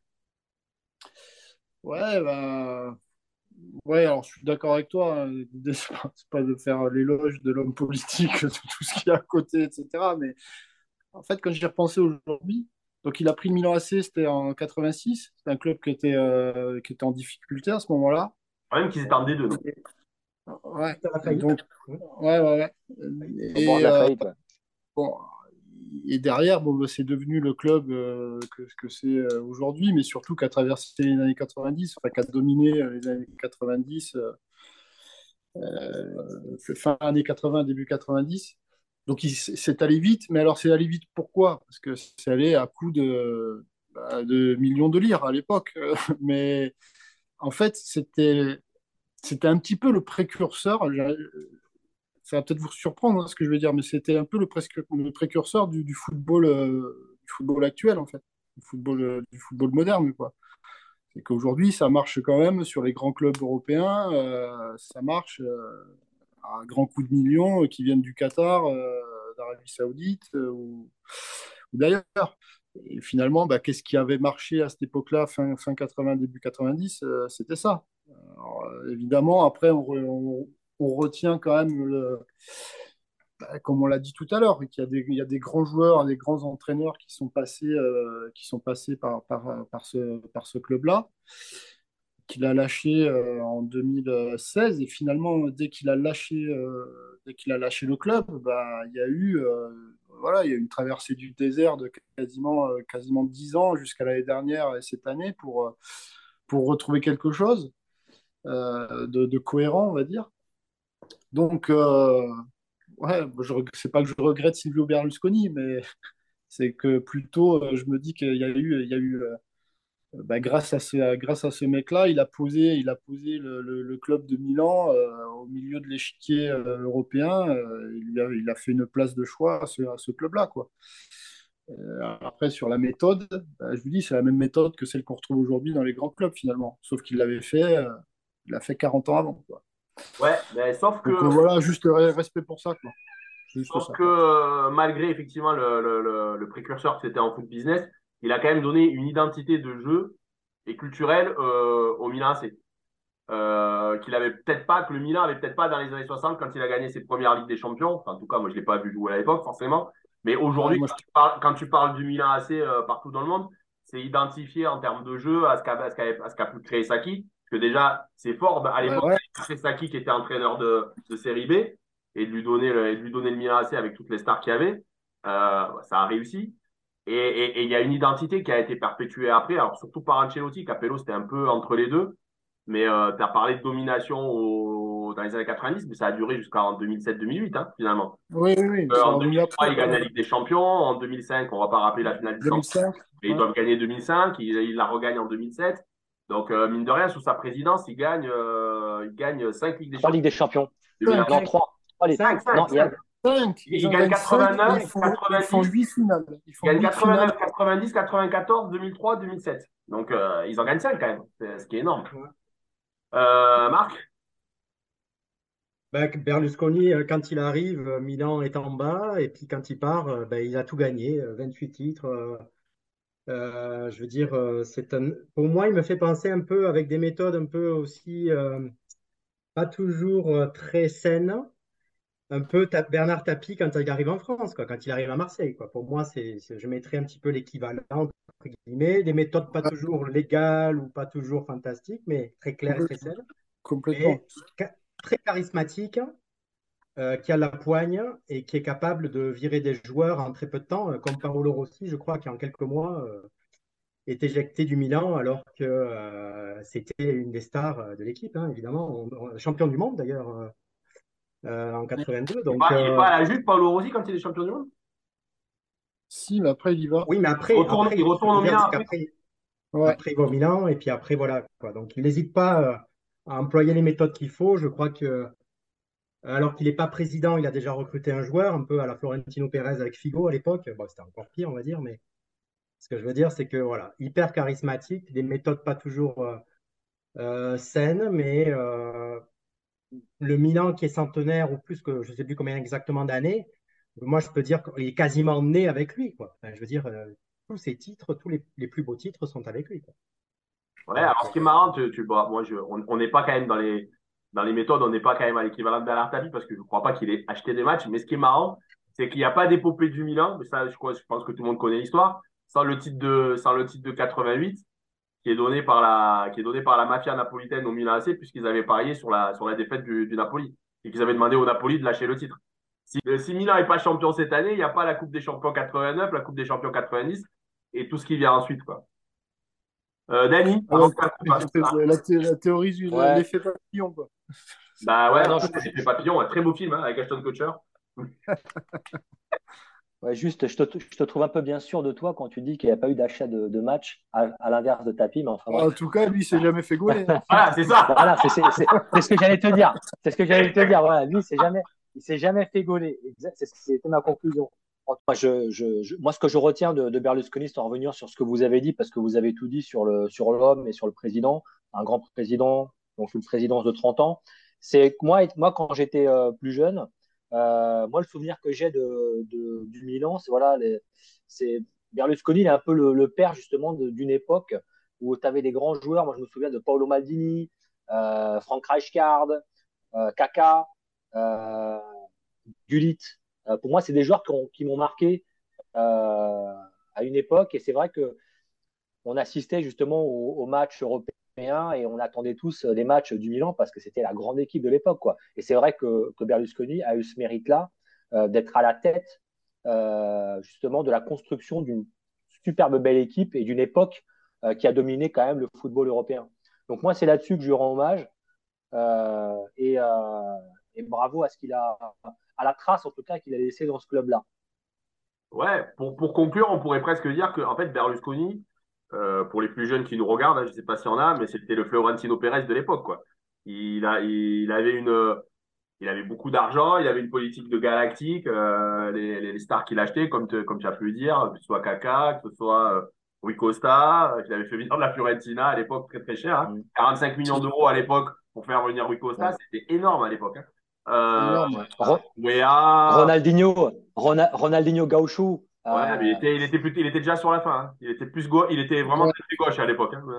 Ouais, bah, ouais, alors je suis d'accord avec toi, hein. L'idée, c'est pas de faire l'éloge de l'homme politique, de tout ce qu'il y a à côté, etc. Mais en fait, quand j'y repensé aujourd'hui, donc il a pris le Milan AC, c'était en 86. C'était un club qui était en difficulté à ce moment-là. Quand même qu'ils étaient en D2, non? Ouais, Suite à la faillite. donc, Oui. ouais, ouais, ouais. Au bord de Et, la faillite, ouais. bon, et derrière, bon, bah, c'est devenu le club que c'est aujourd'hui, mais surtout qu'à traversé les années 90, enfin, qui a dominé les années 90, fin années 80, début 90. Donc c'est allé vite, mais alors c'est allé vite pourquoi? Parce que c'est allé à coup de millions de lire à l'époque. Mais en fait, c'était un petit peu le précurseur. Ça va peut-être vous surprendre, hein, ce que je veux dire, mais c'était un peu le précurseur du football actuel, en fait, du football moderne, quoi. C'est qu'aujourd'hui, ça marche quand même sur les grands clubs européens, ça marche à grands coups de millions qui viennent du Qatar, d'Arabie Saoudite ou d'ailleurs. Et finalement, bah, qu'est-ce qui avait marché à cette époque-là, fin 80, début 90, c'était ça. Alors, évidemment, après, on retient quand même comme on l'a dit tout à l'heure, qu'il y a des grands joueurs, des grands entraîneurs qui sont passés par ce club-là, qu'il a lâché en 2016. Et finalement, dès qu'il a lâché le club, bah, il y a eu une traversée du désert de quasiment 10 ans jusqu'à l'année dernière et cette année pour retrouver quelque chose de cohérent, on va dire. Donc, ouais, c'est pas que je regrette Silvio Berlusconi, mais c'est que plutôt je me dis qu'il y a eu bah, grâce à ce mec-là, il a posé le club de Milan au milieu de l'échiquier européen. Il a fait une place de choix à ce club-là, quoi. Après, sur la méthode, bah, je vous dis, c'est la même méthode que celle qu'on retrouve aujourd'hui dans les grands clubs, finalement. Sauf il l'a fait 40 ans avant, quoi. Ouais, mais Donc voilà, juste respect pour ça, quoi. Juste sauf ça. que malgré effectivement le précurseur que c'était en foot business, il a quand même donné une identité de jeu et culturelle au Milan AC. Que le Milan avait peut-être pas dans les années 60 quand il a gagné ses premières Ligues des Champions. Enfin, en tout cas, moi, je l'ai pas vu jouer à l'époque, forcément. Mais Ouais, aujourd'hui, moi, quand tu parles du Milan AC partout dans le monde, c'est identifié en termes de jeu à ce qu'a pu créer Saki. Parce que déjà, c'est fort. À ouais, l'époque, ouais. c'est Saki qui était entraîneur de Série B et de lui donner le Milan AC avec toutes les stars qu'il y avait. Ça a réussi. Et il y a une identité qui a été perpétuée après, alors surtout par Ancelotti. Capello, c'était un peu entre les deux. Mais tu as parlé de domination dans les années 90, mais ça a duré jusqu'en 2007-2008, hein, finalement. Oui, oui, oui, c'est En revenu 2003, après, ils gagnent quoi. la Ligue des Champions. En 2005, on va pas rappeler la finale du centre, 2005, mais ils ouais. doivent gagner 2005. Ils la regagnent en 2007. Donc, mine de rien, sous sa présidence, il gagne 5 Ligues des 3 Champions. Ligues des Champions. 5, Non, 2005. 3. 5, Non, 5, il y a 5. 5. Il Ils en gagne gagnent 5 et 89, ils font 90, 8 finales. Ils il font gagne 8 finales. 89, 90, 94, 2003, 2007. Donc, ils en gagnent 5 quand même, ce qui est énorme. Ouais. Marc? Ben, Berlusconi, quand il arrive, Milan est en bas, et puis quand il part, ben, il a tout gagné, 28 titres. Je veux dire, pour moi, il me fait penser un peu avec des méthodes un peu aussi pas toujours très saines, un peu Bernard Tapie quand il arrive en France, quoi, quand il arrive à Marseille, quoi. Pour moi, je mettrais un petit peu l'équivalent, entre guillemets, des méthodes pas toujours légales ou pas toujours fantastiques, mais très claires et très Complètement. saines, Complètement. et très charismatique, qui a la poigne et qui est capable de virer des joueurs en très peu de temps, comme Paolo Rossi, je crois, qui en quelques mois est éjecté du Milan alors que c'était une des stars de l'équipe, hein, évidemment, champion du monde d'ailleurs en 82. Donc Il est pas à la Juve, Paolo Rossi, quand il est champion du monde? Si, mais après, il y va. oui, mais Il ce que retourne je au veux dire, Milan c'est après. Ouais. qu'après il va au Milan et puis après voilà quoi. Donc il n'hésite pas à employer les méthodes qu'il faut. Je crois que alors qu'il n'est pas président, il a déjà recruté un joueur un peu à la Florentino Pérez avec Figo à l'époque. Bon, c'était encore pire, on va dire, mais ce que je veux dire, c'est que voilà, hyper charismatique, des méthodes pas toujours saines, mais le Milan qui est centenaire ou plus que je ne sais plus combien exactement d'années, moi je peux dire qu'il est quasiment né avec lui, quoi. Enfin, je veux dire, tous ses titres, les plus beaux titres sont avec lui, quoi. Ouais, Donc, alors ce qui est marrant, on n'est pas quand même dans les méthodes, on n'est pas quand même à l'équivalent de Bernard Tapie parce que je ne crois pas qu'il ait acheté des matchs. Mais ce qui est marrant, c'est qu'il n'y a pas d'épopée du Milan, mais ça, je pense que tout le monde connaît l'histoire, sans le titre de 88, qui est donné par la mafia napolitaine au Milan AC, puisqu'ils avaient parié sur la défaite du Napoli et qu'ils avaient demandé au Napoli de lâcher le titre. Si Milan n'est pas champion cette année, il n'y a pas la Coupe des Champions 89, la Coupe des Champions 90 et tout ce qui vient ensuite, quoi. Danny, Ah avant bah, que ça coupe, hein. la théorie du Ouais, l'effet papillon, quoi. Bah ouais, ouais, non, non, l'effet papillon, un très beau film hein, avec Ashton Kutcher. ouais, juste, je te trouve un peu bien sûr de toi quand tu dis qu'il n'y a pas eu d'achat de match, à l'inverse de Tapi, mais enfin En bref. tout cas, lui, il s'est jamais fait gauler, hein. Voilà, c'est ça. Voilà, c'est ce que j'allais te dire. C'est ce que j'allais te dire. Voilà, lui, il s'est jamais fait gauler. C'était ma conclusion. Moi, moi, ce que je retiens de Berlusconi, c'est en revenir sur ce que vous avez dit, parce que vous avez tout dit sur l'homme et sur le président, un grand président, donc une présidence de 30 ans. C'est que moi, quand j'étais plus jeune, moi, le souvenir que j'ai du Milan, c'est voilà, c'est Berlusconi, il est un peu le père justement d'une époque où tu avais des grands joueurs. Moi, je me souviens de Paolo Maldini, Frank Rijkaard, Kaka, euh, Gullit. Pour moi, c'est des joueurs qui m'ont marqué à une époque. Et c'est vrai que on assistait justement aux matchs européens et on attendait tous des matchs du Milan parce que c'était la grande équipe de l'époque, quoi. Et c'est vrai que Berlusconi a eu ce mérite-là d'être à la tête justement de la construction d'une superbe belle équipe et d'une époque qui a dominé quand même le football européen. Donc moi, c'est là-dessus que je lui rends hommage euh, et, euh, et bravo à ce qu'il a, à la trace en tout cas qu'il a laissé dans ce club-là. Ouais, pour conclure, on pourrait presque dire que en fait, Berlusconi, pour les plus jeunes qui nous regardent, hein, je ne sais pas s'il y en a, mais c'était le Florentino Pérez de l'époque, quoi. Il avait il avait beaucoup d'argent, il avait une politique de galactique, les stars qu'il achetait, comme tu as pu le dire, que ce soit Kaka, que ce soit Rui Costa, qu'il avait fait venir de la Fiorentina à l'époque très très cher, hein. Mm. 45 millions d'euros à l'époque pour faire venir Rui Costa, Ouais. c'était énorme à l'époque, hein. C'est Euh, énorme. Wea, Ronaldinho Gaucho. ouais, mais il était déjà sur la fin, hein. Il était vraiment Ouais. très gauche à l'époque, hein.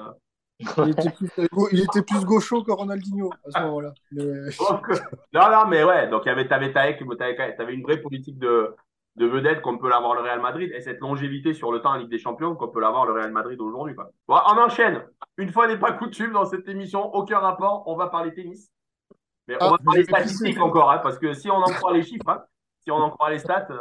Il était plus gaucho que Ronaldinho à ce moment-là. Mais... Donc, non, non, mais ouais, donc t'avais une vraie politique de vedette qu'on peut l'avoir le Real Madrid et cette longévité sur le temps en Ligue des Champions qu'on peut l'avoir le Real Madrid aujourd'hui, quoi. Bon, on enchaîne. Une fois n'est pas coutume dans cette émission, aucun rapport, on va parler tennis. Mais on Ah, va mais parler j'ai plus. statistiques encore, hein, parce que si on en croit les chiffres, hein, si on en croit les stats,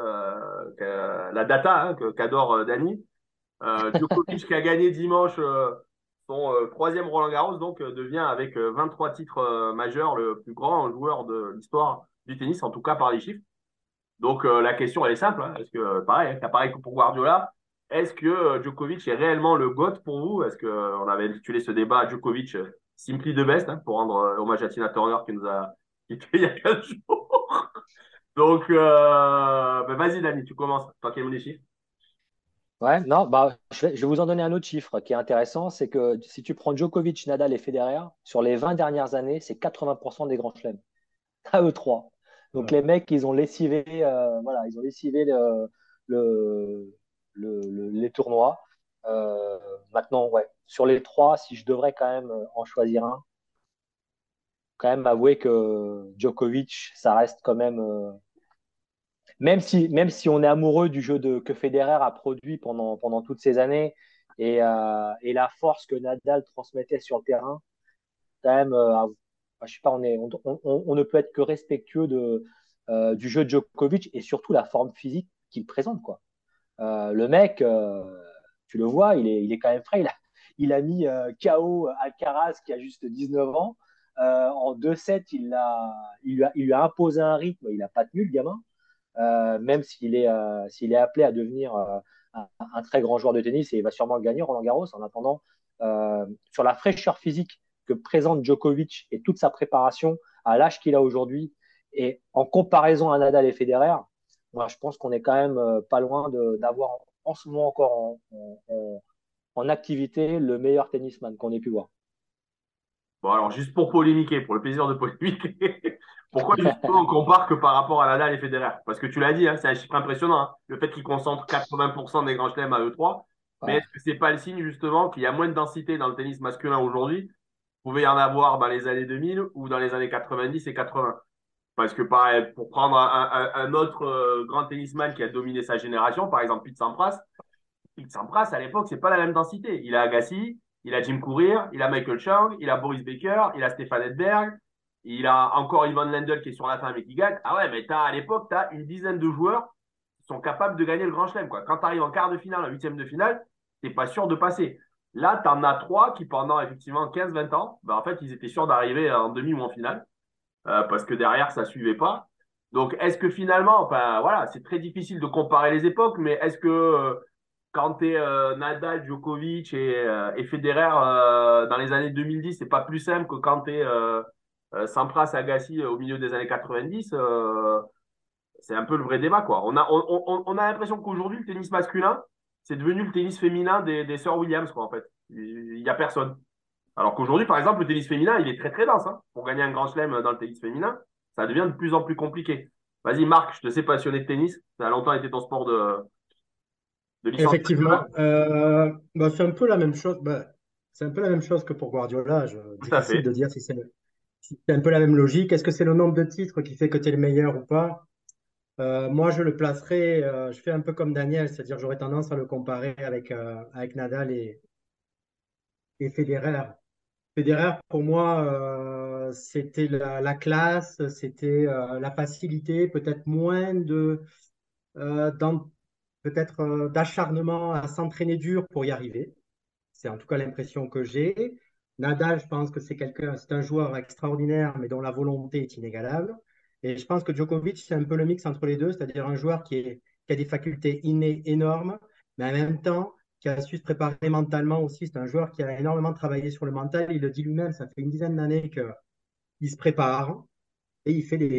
la data qu'adore Dani, Djokovic qui a gagné dimanche son troisième Roland-Garros, donc devient avec 23 titres majeurs le plus grand joueur de l'histoire du tennis, en tout cas par les chiffres. Donc la question elle est simple, hein. Est-ce que pareil que pour Guardiola, est-ce que Djokovic est réellement le GOAT pour vous? Est-ce que on avait intitulé ce débat Djokovic Simply the Best, hein, pour rendre hommage à Tina Turner qui nous a quitté il y a 15 jours. Donc ben vas-y Dani, tu commences. Toi qui aimes les chiffres. Ouais, non, bah, je vais vous en donner un autre chiffre qui est intéressant, c'est que si tu prends Djokovic, Nadal et Federer, sur les 20 dernières années, c'est 80% des grands chelems, à eux trois. Donc les mecs, ils ont lessivé, voilà, ils ont lessivé le- les tournois. Maintenant, ouais, sur les trois, si je devrais quand même en choisir un, quand même avouer que Djokovic, ça reste quand même, même si on est amoureux du jeu que Federer a produit pendant toutes ces années et la force que Nadal transmettait sur le terrain, quand même, je sais pas, on ne peut être que respectueux du jeu de Djokovic et surtout la forme physique qu'il présente, quoi. Le mec, tu le vois, il est quand même frais. Il a mis KO Alcaraz qui a juste 19 ans. En 2-7, il lui a imposé un rythme. Il n'a pas tenu, le gamin. Même s'il est appelé à devenir un très grand joueur de tennis et il va sûrement le gagner, Roland Garros. En attendant, sur la fraîcheur physique que présente Djokovic et toute sa préparation à l'âge qu'il a aujourd'hui et en comparaison à Nadal et Federer, moi je pense qu'on est quand même pas loin d'avoir en ce moment encore en activité le meilleur tennisman qu'on ait pu voir. Bon, alors, juste pour polémiquer, pour le plaisir de polémiquer, pourquoi justement on compare que par rapport à Nadal et Federer? Parce que tu l'as dit, hein, c'est un chiffre impressionnant, hein, le fait qu'ils concentrent 80% des grands chelems à eux trois. Mais Ouais. est-ce que c'est pas le signe justement qu'il y a moins de densité dans le tennis masculin aujourd'hui? Il pouvait y en avoir dans les années 2000 ou dans les années 90 et 80. Parce que pareil, pour prendre un autre grand tennisman qui a dominé sa génération, par exemple Pete Sampras, Sampras, à l'époque, c'est pas la même densité. Il a Agassi, il a Jim Courier, il a Michael Chang, il a Boris Becker, il a Stefan Edberg, il a encore Ivan Lendl qui est sur la fin mais qui gagne. Ah ouais, mais à l'époque, tu as une dizaine de joueurs qui sont capables de gagner le Grand Chelem, quoi. Quand tu arrives en quart de finale, en huitième de finale, t'es pas sûr de passer. Là, tu en as trois qui, pendant effectivement 15-20 ans, ben, en fait, ils étaient sûrs d'arriver en demi ou en finale, parce que derrière, ça suivait pas. Donc, est-ce que finalement, enfin, voilà, c'est très difficile de comparer les époques, mais est-ce que quand tu es Nadal, Djokovic et Federer dans les années 2010, c'est pas plus simple que quand tu es Sampras, Agassi au milieu des années 90. C'est un peu le vrai débat, quoi. On a l'impression qu'aujourd'hui, le tennis masculin, c'est devenu le tennis féminin des sœurs Williams, quoi, en fait. Il y a personne. Alors qu'aujourd'hui, par exemple, le tennis féminin, il est très très dense, hein. Pour gagner un grand chelem dans le tennis féminin, ça devient de plus en plus compliqué. Vas-y, Marc, je te sais passionné de tennis. Ça a longtemps été ton sport de licence Effectivement, préférée. bah, c'est un peu la même chose. Bah, c'est un peu la même chose que pour Guardiola. Tout à Difficile fait. de dire si c'est un peu la même logique. Est-ce que c'est le nombre de titres qui fait que tu es le meilleur ou pas? Moi, je le placerai. Je fais un peu comme Daniel, c'est-à-dire j'aurais tendance à le comparer avec Nadal et Federer. Federer, pour moi, c'était la classe, c'était la facilité, peut-être moins peut-être d'acharnement à s'entraîner dur pour y arriver. C'est en tout cas l'impression que j'ai. Nadal, je pense que c'est un joueur extraordinaire, mais dont la volonté est inégalable. Et je pense que Djokovic, c'est un peu le mix entre les deux, c'est-à-dire un joueur qui a des facultés innées énormes, mais en même temps, qui a su se préparer mentalement aussi. C'est un joueur qui a énormément travaillé sur le mental. Il le dit lui-même, ça fait une dizaine d'années qu'il se prépare et il fait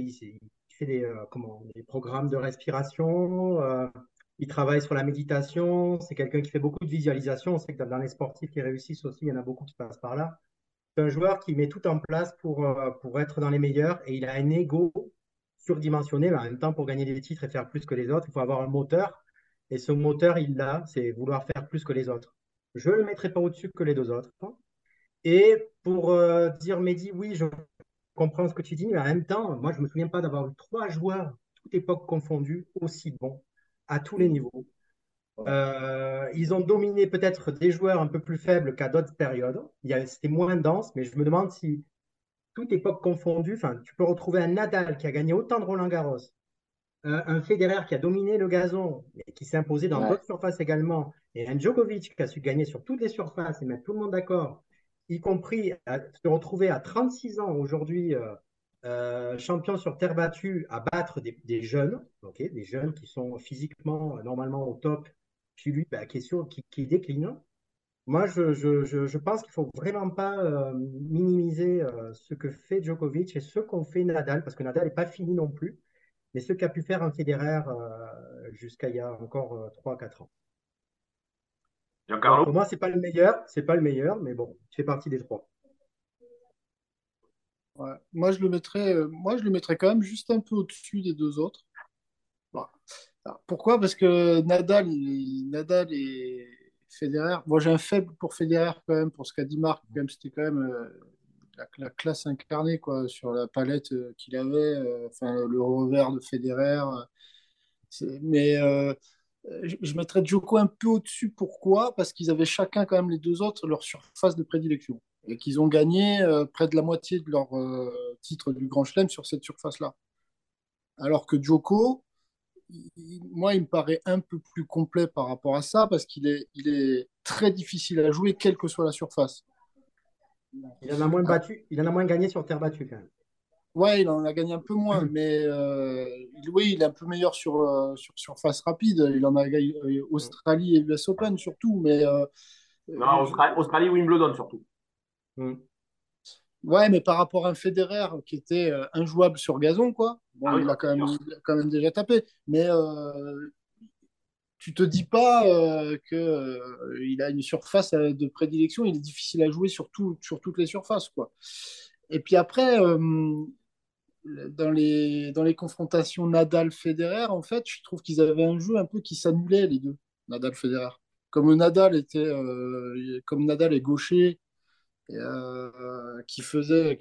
des programmes de respiration. Il travaille sur la méditation. C'est quelqu'un qui fait beaucoup de visualisation. On sait que dans les sportifs qui réussissent aussi, il y en a beaucoup qui passent par là. C'est un joueur qui met tout en place pour être dans les meilleurs et il a un ego surdimensionné, mais en même temps, pour gagner des titres et faire plus que les autres, il faut avoir un moteur. Et ce moteur, il l'a, c'est vouloir faire plus que les autres. Je ne le mettrai pas au-dessus que les deux autres. Et pour dire, Mehdi, oui, je comprends ce que tu dis, mais en même temps, moi, je ne me souviens pas d'avoir eu trois joueurs toute époque confondue, aussi bons à tous les niveaux. Ils ont dominé peut-être des joueurs un peu plus faibles qu'à d'autres périodes. C'était moins dense, mais je me demande si, toute époque confondue, enfin, tu peux retrouver un Nadal qui a gagné autant de Roland-Garros, un Federer qui a dominé le gazon et qui s'est imposé dans Ouais. d'autres surfaces également, et un Djokovic qui a su gagner sur toutes les surfaces et mettre tout le monde d'accord, y compris se retrouver à 36 ans aujourd'hui, champion sur terre battue, à battre des jeunes, okay, des jeunes qui sont physiquement normalement au top, puis lui qui décline. Moi, je pense qu'il ne faut vraiment pas minimiser ce que fait Djokovic et ce qu'ont fait Nadal, parce que Nadal n'est pas fini non plus, mais ce qu'a pu faire un Federer jusqu'à il y a encore 3 4 ans. Bon, Giancarlo? pour moi, c'est pas le meilleur, mais bon, il fait partie des trois. Ouais. Moi, je le mettrais quand même juste un peu au-dessus des deux autres. Bon. Alors, pourquoi? Parce que Nadal et Federer. Moi, j'ai un faible pour Federer quand même, pour ce qu'a dit Marc. Quand même, c'était quand même la classe incarnée quoi, sur la palette qu'il avait. Enfin, le revers de Federer. Mais je mettrais Djoko un peu au-dessus. Pourquoi? Parce qu'ils avaient chacun quand même les deux autres leur surface de prédilection et qu'ils ont gagné près de la moitié de leur titre du Grand Chelem sur cette surface-là. Alors que Djoko, moi, il me paraît un peu plus complet par rapport à ça parce il est très difficile à jouer, quelle que soit la surface. Il en a moins Ah, battu, il en a moins gagné sur terre battue quand même. ouais, il en a gagné un peu moins, mais oui, il est un peu meilleur sur surface rapide. Il en a gagné Australie et US Open surtout, mais Non, je- Australie, Wimbledon surtout. Mm. ouais, mais par rapport à un Federer qui était injouable sur gazon, quoi. Bon, Ah oui, non, c'est sûr. il a quand même déjà tapé, mais tu te dis pas que il a une surface de prédilection, il est difficile à jouer sur toutes les surfaces, quoi. Et puis après, dans les confrontations Nadal-Federer, en fait, je trouve qu'ils avaient un jeu un peu qui s'annulait, les deux, Nadal-Federer. Comme Nadal est gaucher, qui faisait,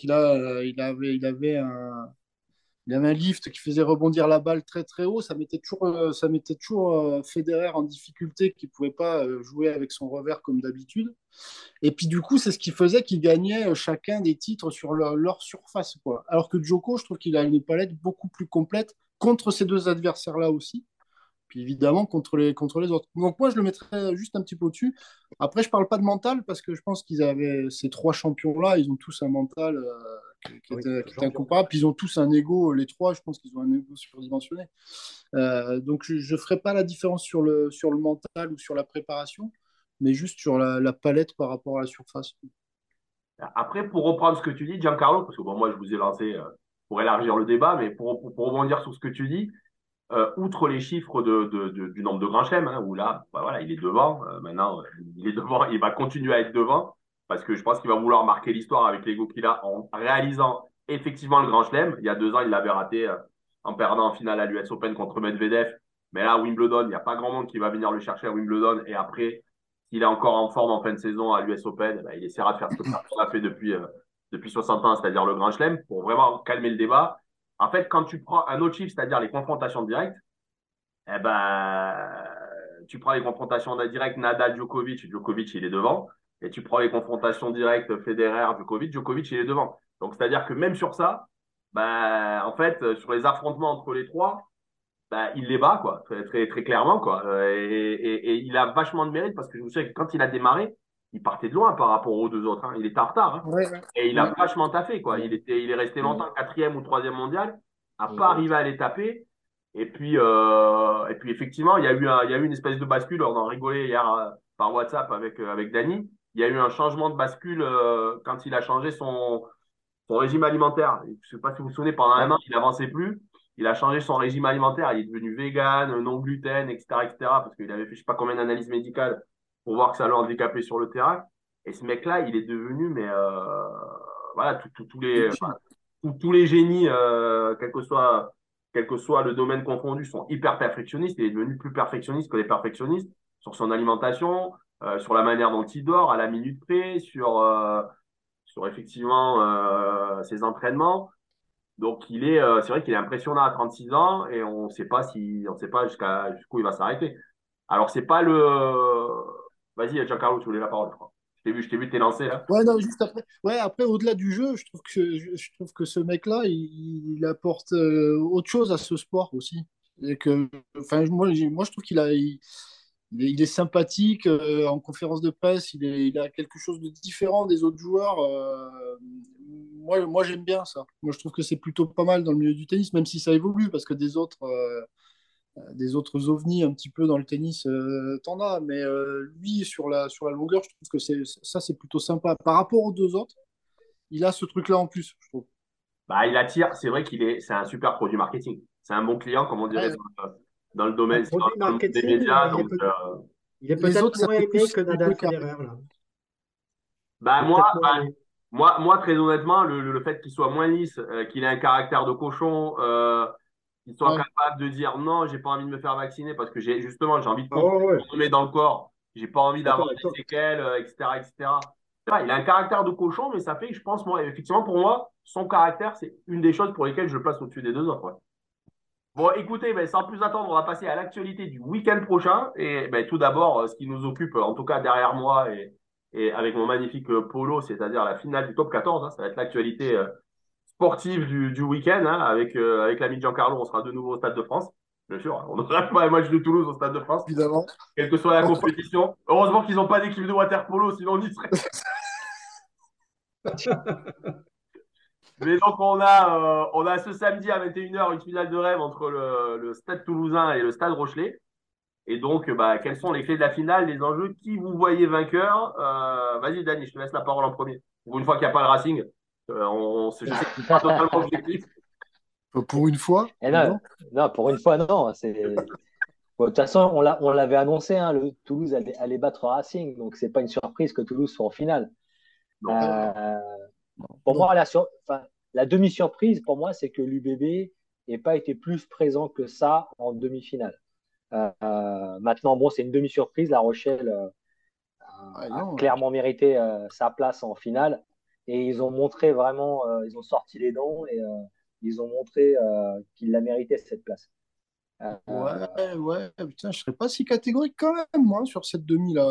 il avait un lift qui faisait rebondir la balle très très haut. Ça mettait toujours Federer en difficulté, qui ne pouvait pas jouer avec son revers comme d'habitude. Et puis du coup, c'est ce qui faisait qu'ils gagnaient chacun des titres sur leur surface, quoi. Alors que Djoko, je trouve qu'il a une palette beaucoup plus complète contre ces deux adversaires-là aussi. Puis évidemment contre les autres. Donc moi, je le mettrais juste un petit peu au-dessus. Après, je parle pas de mental parce que je pense qu'ils avaient ces trois champions-là, ils ont tous un mental Ah oui, qui était champion. incomparable. Puis ils ont tous un ego, les trois, je pense qu'ils ont un ego surdimensionné. Donc je ferai pas la différence sur le mental ou sur la préparation, mais juste sur la palette par rapport à la surface. Après, pour reprendre ce que tu dis, Giancarlo, parce que bon, moi, je vous ai lancé pour élargir le débat, mais pour rebondir sur ce que tu dis, outre les chiffres du nombre de grands chelems, hein, où là, bah, voilà, il est devant. Maintenant, il est devant, il va continuer à être devant, parce que je pense qu'il va vouloir marquer l'histoire avec l'ego qu'il a en réalisant effectivement le grand chelem. Il y a 2 ans, il l'avait raté en perdant en finale à l'US Open contre Medvedev. Mais là, à Wimbledon, il n'y a pas grand monde qui va venir le chercher à Wimbledon. Et après, s'il est encore en forme en fin de saison à l'US Open, bah, il essaiera de faire ce que personne n'a fait depuis 60 ans, c'est-à-dire le grand chelem, pour vraiment calmer le débat. En fait, quand tu prends un autre chiffre, c'est-à-dire les confrontations directes, eh ben, tu prends les confrontations directes Nadal-Djokovic, Djokovic, il est devant. Et tu prends les confrontations directes Federer-Djokovic, Djokovic, il est devant. Donc, c'est-à-dire que même sur ça, ben, en fait, sur les affrontements entre les trois, ben, il les bat, quoi, très, très, très clairement, quoi. Et il a vachement de mérite parce que je me souviens que quand il a démarré, il partait de loin par rapport aux deux autres, hein. Il était en retard, hein. Ouais, ouais. Et il a Ouais. vachement taffé, quoi. Mm. Il est resté Mm. longtemps quatrième ou troisième mondial, a pas Mm. arrivé à les taper. Et puis effectivement, il y a eu une espèce de bascule. On en rigolait hier par WhatsApp avec Dany. Il y a eu un changement de bascule quand il a changé son régime alimentaire. Je ne sais pas si vous vous souvenez, pendant un Ouais. an, il n'avançait plus. Il a changé son régime alimentaire. Il est devenu vegan, non gluten, etc., etc., parce qu'il avait fait je sais pas combien d'analyses médicales pour voir que ça le handicapait sur le terrain. Et ce mec-là, il est devenu, mais voilà, Une machine. tous les génies, quel que soit le domaine confondu, sont hyper perfectionnistes. Il est devenu plus perfectionniste que les perfectionnistes sur son alimentation, sur la manière dont il dort, à la minute près, sur effectivement ses entraînements. Donc c'est vrai qu'il est impressionnant à 36 ans et on sait pas jusqu'où il va s'arrêter. Alors c'est pas vas-y, Giancarlo, tu voulais la parole, je crois. Je t'ai vu t'élancer là. Ouais, non, juste après. Ouais, après, au-delà du jeu, je trouve que ce mec-là, il apporte autre chose à ce sport aussi. Et que, enfin, moi, je trouve il est sympathique en conférence de presse. Il a quelque chose de différent des autres joueurs. Moi, j'aime bien ça. Moi, je trouve que c'est plutôt pas mal dans le milieu du tennis, même si ça évolue, parce que des autres ovnis un petit peu dans le tennis, t'en as. Mais lui, sur la longueur, je trouve que c'est plutôt sympa. Par rapport aux deux autres, il a ce truc-là en plus, je trouve. Bah, il attire, c'est vrai c'est un super produit marketing. C'est un bon client, comme on dirait Ouais, dans le Un domaine, produit dans le monde des marketing, médias. il est les peut-être autres, c'est un moins peu aimé plus que le Nadal cas. Federer, là. Bah, Il est peut-être moins aimé. moi, très honnêtement, le fait qu'il soit moins lisse, qu'il ait un caractère de cochon, qu'ils soient Ouais. capables de dire non, j'ai pas envie de me faire vacciner parce que j'ai envie de Ah ouais, contrôler ouais, ce qu'on met dans le corps, j'ai pas envie d'avoir d'accord avec des toi. séquelles, etc., etc. Ouais, il a un caractère de cochon, mais ça fait que je pense, moi, effectivement, pour moi, son caractère, c'est une des choses pour lesquelles je le place au-dessus des deux autres. Ouais. Bon, écoutez, ben, sans plus attendre, on va passer à l'actualité du week-end prochain. Et ben, tout d'abord, ce qui nous occupe, en tout cas derrière moi et avec mon magnifique polo, c'est-à-dire la finale du top 14. Hein, ça va être l'actualité sportive du week-end, hein, avec l'ami Giancarlo, on sera de nouveau au Stade de France. Bien sûr, hein, on aura pas un match de Toulouse au Stade de France, Évidemment. quelle que soit la Entre- compétition. Heureusement qu'ils n'ont pas d'équipe de water-polo, sinon on y serait. Mais donc, on a ce samedi à 21h une finale de rêve entre le Stade Toulousain et le Stade Rochelet. Et donc, bah, quelles sont les clés de la finale, les enjeux, qui vous voyez vainqueur? Vas-y, Dani, je te laisse la parole en premier. Ou une fois qu'il n'y a pas le Racing, je sais que c'est pas totalement objectif. Pour une fois, Et dis non, donc. non, pour une fois, non. Bon, de toute façon, on l'avait annoncé, hein, Toulouse allait battre Racing, donc c'est pas une surprise que Toulouse soit en finale. Non. Euh, pour Non. moi, enfin, la demi-surprise, pour moi, c'est que l'UBB n'ait pas été plus présent que ça en demi-finale. Maintenant, bon, c'est une demi-surprise. La Rochelle Ah, a non. clairement mérité sa place en finale. Et ils ont montré vraiment, ils ont sorti les dents et ils ont montré qu'ils la méritaient, cette place. Euh, Ouais, ouais, putain, je serais pas si catégorique quand même, moi, sur cette demi-là.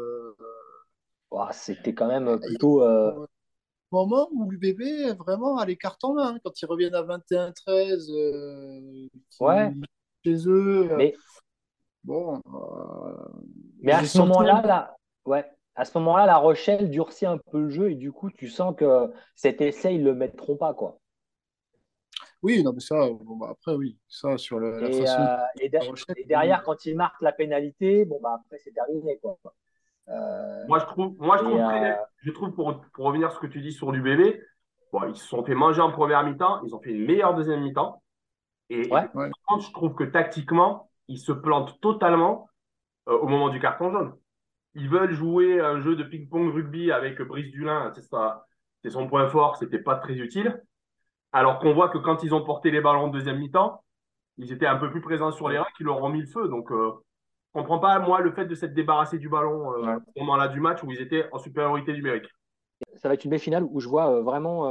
Ouah, c'était quand même Il y plutôt. a un moment où l'UBB, vraiment, a les cartes en main, hein, quand ils reviennent à 21-13, Ouais, chez eux. mais, Bon, mais à j'ai ce senti un moment-là, ouais, à ce moment-là, La Rochelle durcit un peu le jeu et du coup, tu sens que cet essai, ils le mettront pas, quoi. Oui, non, mais ça, bon, bah, après, oui, ça, sur la Et, façon de euh, et, de- la Rochelle, et oui. derrière, quand ils marquent la pénalité, bon, bah, après, c'est terminé, quoi. Euh, et Je trouve pour revenir sur ce que tu dis sur l'UBB, bon, ils se sont fait manger en première mi-temps, ils ont fait une meilleure deuxième mi-temps. Et ouais, Ouais, par contre, je trouve que tactiquement, ils se plantent totalement au moment du carton jaune. Ils veulent jouer un jeu de ping-pong rugby avec Brice Dulin, c'est son point fort, c'était pas très utile. Alors qu'on voit que quand ils ont porté les ballons en deuxième mi-temps, ils étaient un peu plus présents sur les ouais, rangs, qui leur ont mis le feu. Donc, je comprends pas, moi, le fait de s'être débarrassé du ballon ouais. au moment-là du match où ils étaient en supériorité numérique. ça va être une belle finale où je vois vraiment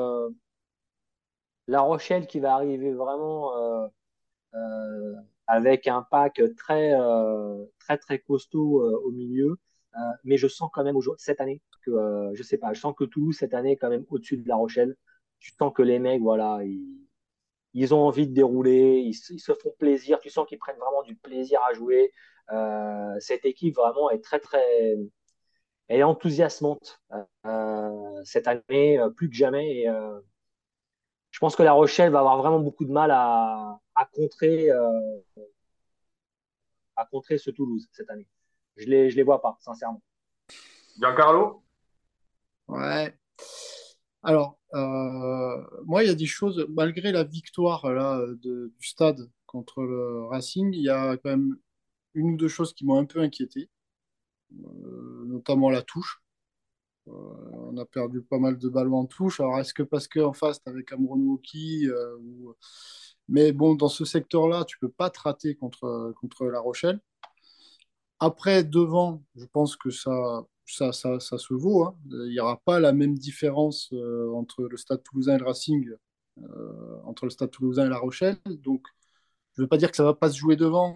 La Rochelle qui va arriver vraiment euh, avec un pack très, très costaud au milieu. Mais je sens quand même cette année que, je sais pas, je sens que Toulouse cette année est quand même au-dessus de La Rochelle. Tu sens que les mecs, voilà, ils ont envie de dérouler, ils se font plaisir. Tu sens qu'ils prennent vraiment du plaisir à jouer. Cette équipe vraiment est très, très, elle est enthousiasmante cette année, plus que jamais. Et, je pense que La Rochelle va avoir vraiment beaucoup de mal à contrer ce Toulouse cette année. Je les vois pas, sincèrement. Giancarlo? Ouais. Alors, moi, il y a des choses, malgré la victoire là, du stade contre le Racing, il y a quand même une ou deux choses qui m'ont un peu inquiété, notamment la touche. On a perdu pas mal de ballons en touche. Alors, est-ce que parce qu'en face, tu avais Cameron Wauki mais bon, dans ce secteur-là, tu peux pas te rater contre La Rochelle. Après, devant, je pense que ça se vaut, hein. Il n'y aura pas la même différence entre le Stade Toulousain et le Racing entre le Stade Toulousain et La Rochelle. Donc, je ne veux pas dire que ça ne va pas se jouer devant,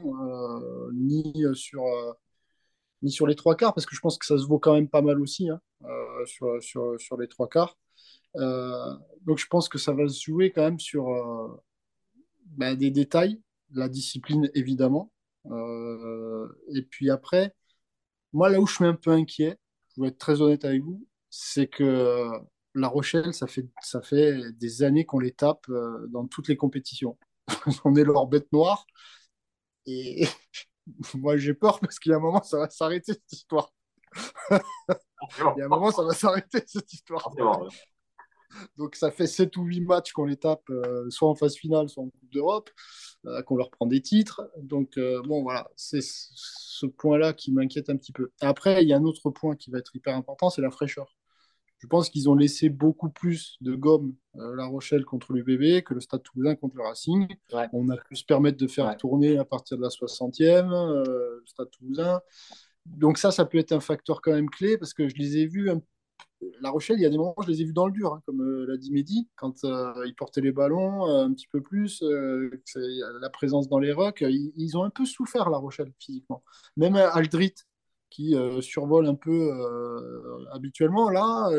ni sur les trois quarts, parce que je pense que ça se vaut quand même pas mal aussi, hein, sur les trois quarts. Donc, je pense que ça va se jouer quand même sur des détails, la discipline évidemment. Et puis après, moi, là où je suis un peu inquiet, je vais être très honnête avec vous, c'est que La Rochelle, ça fait des années qu'on les tape dans toutes les compétitions. On est leur bête noire. Et moi, j'ai peur parce qu'il y a un moment, ça va s'arrêter cette histoire. Il y a un moment, ça va s'arrêter cette histoire. Forcément, ouais. Donc, ça fait 7 ou 8 matchs qu'on les tape, soit en phase finale, soit en Coupe d'Europe, qu'on leur prend des titres. Donc, bon, voilà, c'est ce point-là qui m'inquiète un petit peu. Après, il y a un autre point qui va être hyper important, c'est la fraîcheur. Je pense qu'ils ont laissé beaucoup plus de gomme La Rochelle contre l'UBB que le Stade Toulousain contre le Racing. Ouais, On a pu se permettre de faire ouais. tourner à partir de la 60e, le Stade Toulousain. Donc ça peut être un facteur quand même clé parce que je les ai vus La Rochelle, il y a des moments, je les ai vus dans le dur, hein, comme l'a dit Mehdi, quand ils portaient les ballons un petit peu plus, la présence dans les rucks, ils ont un peu souffert, La Rochelle, physiquement. Même Aldrit, qui survole un peu habituellement, là,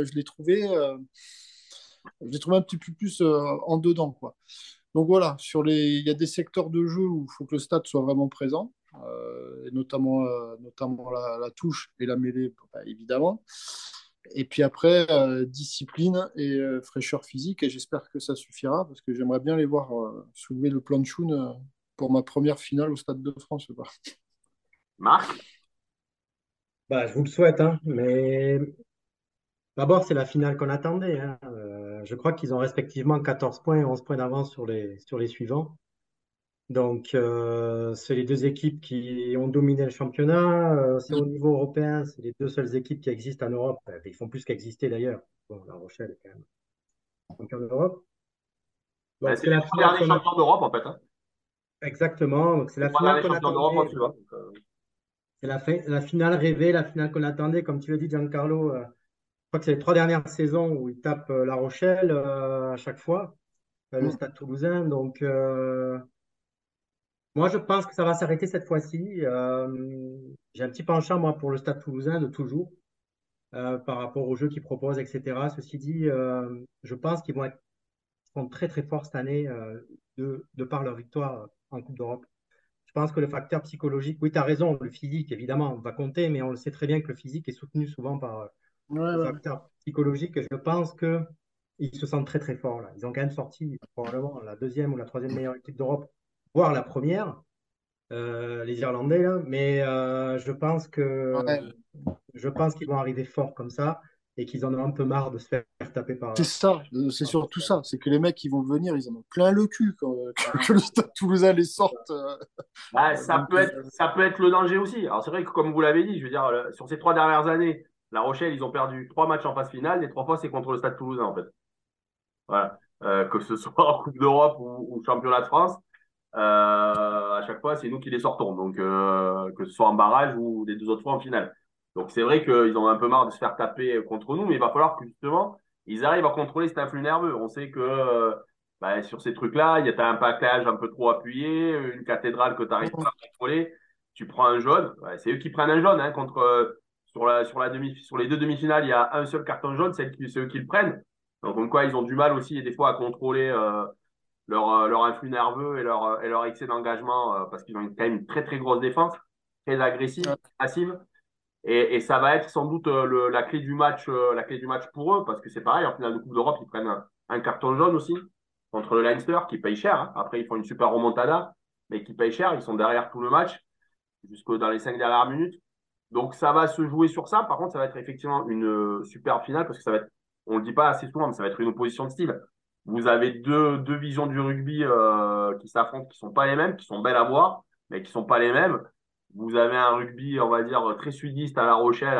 je l'ai trouvé un petit peu plus en dedans, quoi. Donc voilà, il y a des secteurs de jeu où il faut que le stade soit vraiment présent, et notamment la touche et la mêlée, bah, évidemment. Et puis après, discipline et fraîcheur physique, et j'espère que ça suffira, parce que j'aimerais bien les voir soulever le planchoun pour ma première finale au Stade de France. Quoi. Marc? Bah, je vous le souhaite, hein, mais d'abord, c'est la finale qu'on attendait, hein. Je crois qu'ils ont respectivement 14 points et 11 points d'avance sur les suivants. Donc, c'est les deux équipes qui ont dominé le championnat. C'est au niveau européen, c'est les deux seules équipes qui existent en Europe. Ils font plus qu'exister d'ailleurs. Bon, La Rochelle est quand même champion d'Europe. Ben, Donc, c'est c'est les la trois finale derniers qu'on a. champions d'Europe, en fait. Hein. Exactement. Donc, c'est Les la trois finale derniers qu'on champions d'Europe en attendait. celui-là. C'est la finale rêvée, la finale qu'on attendait. Comme tu l'as dit, Giancarlo, je crois que c'est les trois dernières saisons où il tape La Rochelle à chaque fois, le Mm. Stade Toulousain. Donc, moi, je pense que ça va s'arrêter cette fois-ci. J'ai un petit penchant, moi, pour le Stade Toulousain de toujours, par rapport aux jeux qu'ils proposent, etc. Ceci dit, je pense qu'ils seront très, très forts cette année de par leur victoire en Coupe d'Europe. Je pense que le facteur psychologique, oui, tu as raison, le physique, évidemment, va compter, mais on le sait très bien que le physique est soutenu souvent par Ouais, le ouais. facteur psychologique. Et je pense qu'ils se sentent très, très forts là. Ils ont quand même sorti probablement la deuxième ou la troisième meilleure équipe d'Europe, voire la première, les Irlandais, là. Mais Ouais. je pense qu'ils vont arriver forts comme ça et qu'ils en ont un peu marre de se faire taper C'est ça, c'est par surtout Bruxelles. ça. C'est que les mecs qui vont venir, ils en ont plein le cul quand, Voilà, que le Stade Toulousain les c'est ça. sorte. Bah, Donc, ça peut être le danger aussi. Alors, c'est vrai que, comme vous l'avez dit, je veux dire, sur ces 3 dernières années, La Rochelle, ils ont perdu 3 matchs en phase finale. Les 3 fois, c'est contre le Stade Toulousain, en fait. Voilà. Que ce soit en Coupe d'Europe ou Championnat de France, à chaque fois, c'est nous qui les sortons. Donc, que ce soit en barrage ou les 2 autres fois en finale. Donc, c'est vrai qu'ils ont un peu marre de se faire taper contre nous, mais il va falloir que, justement, ils arrivent à contrôler cet influx nerveux. On sait que bah, sur ces trucs-là, il y a un package un peu trop appuyé, une cathédrale que tu n'arrives pas à contrôler. Tu prends un jaune. Ouais, c'est eux qui prennent un jaune hein, contre, sur les 2 demi-finales, il y a un seul carton jaune, c'est eux qui le prennent. Donc, comme quoi, ils ont du mal aussi, des fois, à contrôler leur influx nerveux et leur excès d'engagement parce qu'ils ont quand même une très très grosse défense, très agressive, massive. Et ça va être sans doute la clé du match pour eux parce que c'est pareil en finale de Coupe d'Europe ils prennent un carton jaune aussi contre le Leinster qui paye cher. Hein. Après ils font une super remontada mais qui paye cher. Ils sont derrière tout le match jusque dans les 5 dernières minutes. Donc ça va se jouer sur ça. Par contre ça va être effectivement une super finale parce que ça va être, on le dit pas assez souvent, mais ça va être une opposition de style. Vous avez deux visions du rugby qui s'affrontent, qui sont pas les mêmes, qui sont belles à voir, mais qui sont pas les mêmes. Vous avez un rugby, on va dire, très sudiste à La Rochelle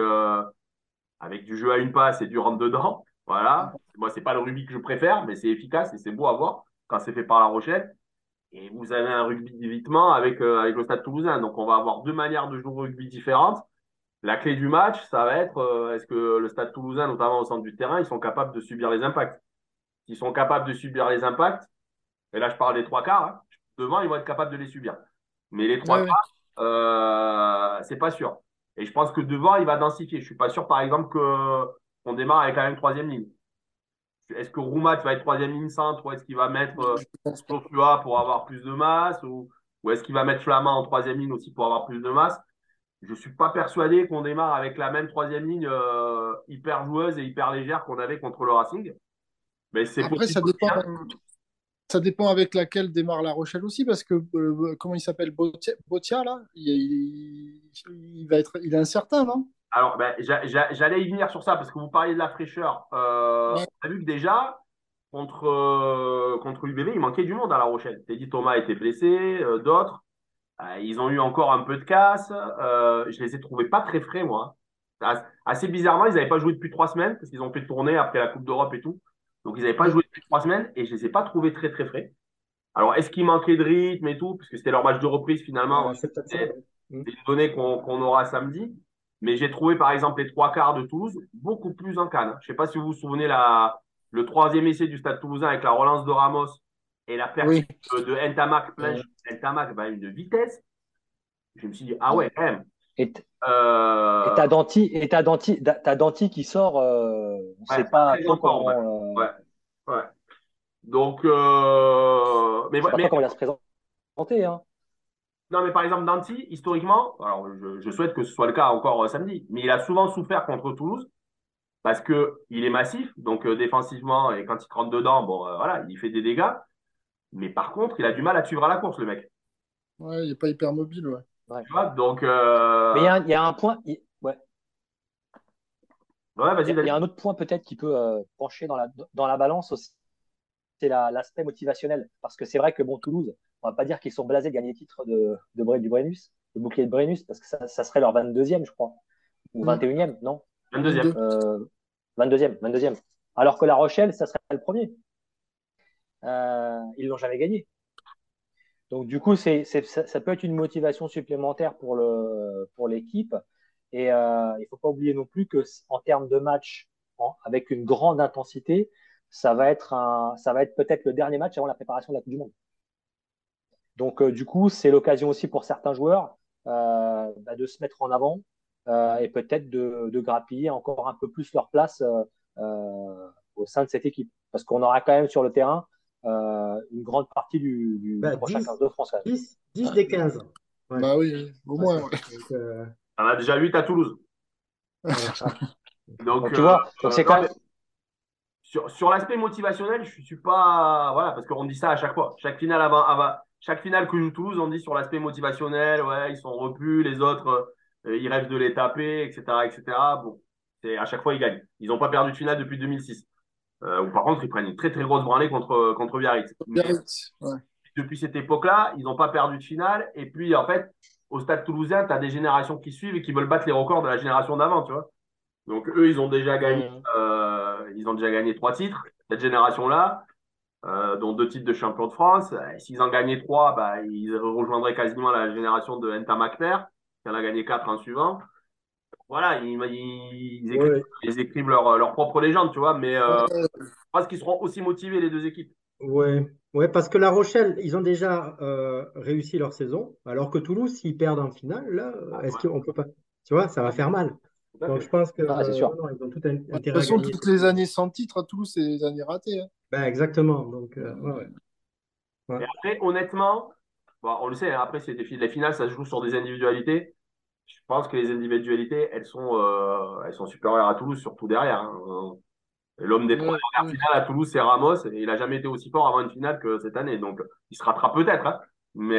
avec du jeu à une passe et du rentre dedans. Voilà. Moi, c'est pas le rugby que je préfère, mais c'est efficace et c'est beau à voir quand c'est fait par La Rochelle. Et vous avez un rugby d'évitement avec le Stade Toulousain. Donc, on va avoir 2 manières de jouer au rugby différentes. La clé du match, ça va être est-ce que le Stade Toulousain, notamment au centre du terrain, ils sont capables de subir les impacts. qui sont capables de subir les impacts. Et là, je parle des trois quarts. Hein. Devant, ils vont être capables de les subir. Mais les trois Ouais, ouais. quarts, c'est pas sûr. Et je pense que devant, il va densifier. Je suis pas sûr, par exemple, que qu'on démarre avec la même troisième ligne. Est-ce que Roumat va être troisième ligne centre ou est-ce qu'il va mettre Je pense pas. Sofua pour avoir plus de masse ou est-ce qu'il va mettre Flamand en troisième ligne aussi pour avoir plus de masse? Je suis pas persuadé qu'on démarre avec la même troisième ligne hyper joueuse et hyper légère qu'on avait contre le Racing. Mais c'est Après, possible aussi, hein. ça dépend avec laquelle démarre La Rochelle aussi, parce que comment il s'appelle Botia, là, il va être, il est incertain, non? Alors, ben, j'allais y venir sur ça parce que vous parliez de la fraîcheur. Ouais, On a vu que déjà, contre UBB, il manquait du monde à La Rochelle. Teddy Thomas était blessé, d'autres. Ils ont eu encore un peu de casse. Je les ai trouvés pas très frais, moi. Assez bizarrement, ils n'avaient pas joué depuis 3 semaines parce qu'ils ont fait tourner après la Coupe d'Europe et tout. Donc, ils n'avaient pas ouais. joué depuis 3 semaines et je les ai pas trouvés très, très frais. Alors, est-ce qu'il manquait de rythme et tout? Parce que c'était leur match de reprise finalement. C'est peut-être ça. Ouais. Mm. C'est une donnée qu'on aura samedi. Mais j'ai trouvé, par exemple, les trois quarts de Toulouse beaucoup plus en canne. Je ne sais pas si vous vous souvenez le troisième essai du Stade Toulousain avec la relance de Ramos et la percute Oui. de Ntamak, plein Ouais, Ntamak, bah, une vitesse. Je me suis dit, ah ouais. ouais, quand même. Et t- et Euh, t'as Danti qui sort, on ne ouais, sait pas pas très trop en forme. Ouais. comment, Ouais, ouais. Donc, je sais pas trop comment il va se présenter, hein. non, mais par exemple, Danti, historiquement, alors je souhaite que ce soit le cas encore samedi, mais il a souvent souffert contre Toulouse parce que il est massif, donc défensivement, et quand il te rentre dedans, bon, voilà, il fait des dégâts. Mais par contre, il a du mal à suivre à la course, le mec. Ouais, il n'est pas hyper mobile, ouais. Ouais. Tu vois, donc, Mais il y a un point, ouais, ouais, vas-y, il y a Dani. un autre point peut-être qui peut pencher dans la balance aussi, c'est l'aspect motivationnel. Parce que c'est vrai que bon, Toulouse, on va pas dire qu'ils sont blasés de gagner le titre du Brennus, le bouclier de Brennus, parce que ça serait leur 22e, je crois, ou Mm. 21e, non? 22e. 22. 22e. Alors que La Rochelle, ça serait le premier. Ils l'ont jamais gagné. Donc du coup, ça peut être une motivation supplémentaire pour l'équipe. Et il faut pas oublier non plus que en termes de match, avec une grande intensité, ça va être peut-être le dernier match avant la préparation de la Coupe du Monde. Donc du coup, c'est l'occasion aussi pour certains joueurs de se mettre en avant et peut-être de grappiller encore un peu plus leur place au sein de cette équipe. Parce qu'on aura quand même sur le terrain une grande partie du Bah, prochain 10, 15 de France, quand même. 10 des 15. Ouais. Bah oui, au Ouais, moins, ça. ouais. Donc, On a déjà 8 à Toulouse. voilà. Ouais. Donc, Donc tu vois, donc c'est non, quand mais même. sur l'aspect motivationnel, je suis pas. Voilà, parce qu'on dit ça à chaque fois. Chaque finale que joue Toulouse, on dit sur l'aspect motivationnel, ouais, ils sont repus, les autres, ils rêvent de les taper, etc., etc. Bon, à chaque fois, ils gagnent. Ils n'ont pas perdu de finale depuis 2006. Ou par contre, ils prennent une très, très grosse branlée contre Biarritz. Mais Biarritz, ouais. depuis cette époque-là, ils n'ont pas perdu de finale. Et puis, en fait, au Stade Toulousain, tu as des générations qui suivent et qui veulent battre les records de la génération d'avant, tu vois. Donc, eux, Mmh. ils ont déjà gagné 3 titres, cette génération-là, dont 2 titres de champion de France. S'ils en gagnaient 3, bah, ils rejoindraient quasiment la génération de Ntamak Père, qui en a gagné 4 en suivant. Voilà, Ouais, ils écrivent leur propre légende, tu vois. Mais Ouais, je pense qu'ils seront aussi motivés, les deux équipes. ouais, ouais, parce que La Rochelle, ils ont déjà réussi leur saison, alors que Toulouse, s'ils perdent en finale, là, Ah, tu est-ce vois, qu'on peut pas? Tu vois, ça va faire mal. tout à Donc je fait. pense que Ah, c'est non, sûr. non, ils ont tout de toute intérêt à façon, gagner. toutes les années sans titre à Toulouse, c'est des années ratées, hein. Ben, exactement. Donc, ouais, Euh, ouais, ouais. Et après, honnêtement, bon, on le sait, hein, après, les finales, ça se joue sur des individualités. Je pense que les individualités, elles sont supérieures à Toulouse, surtout derrière. Hein. L'homme des trois ouais, dernières ouais. finales à Toulouse, c'est Ramos, et il a jamais été aussi fort avant une finale que cette année. Donc, il se rattrape peut-être, hein, mais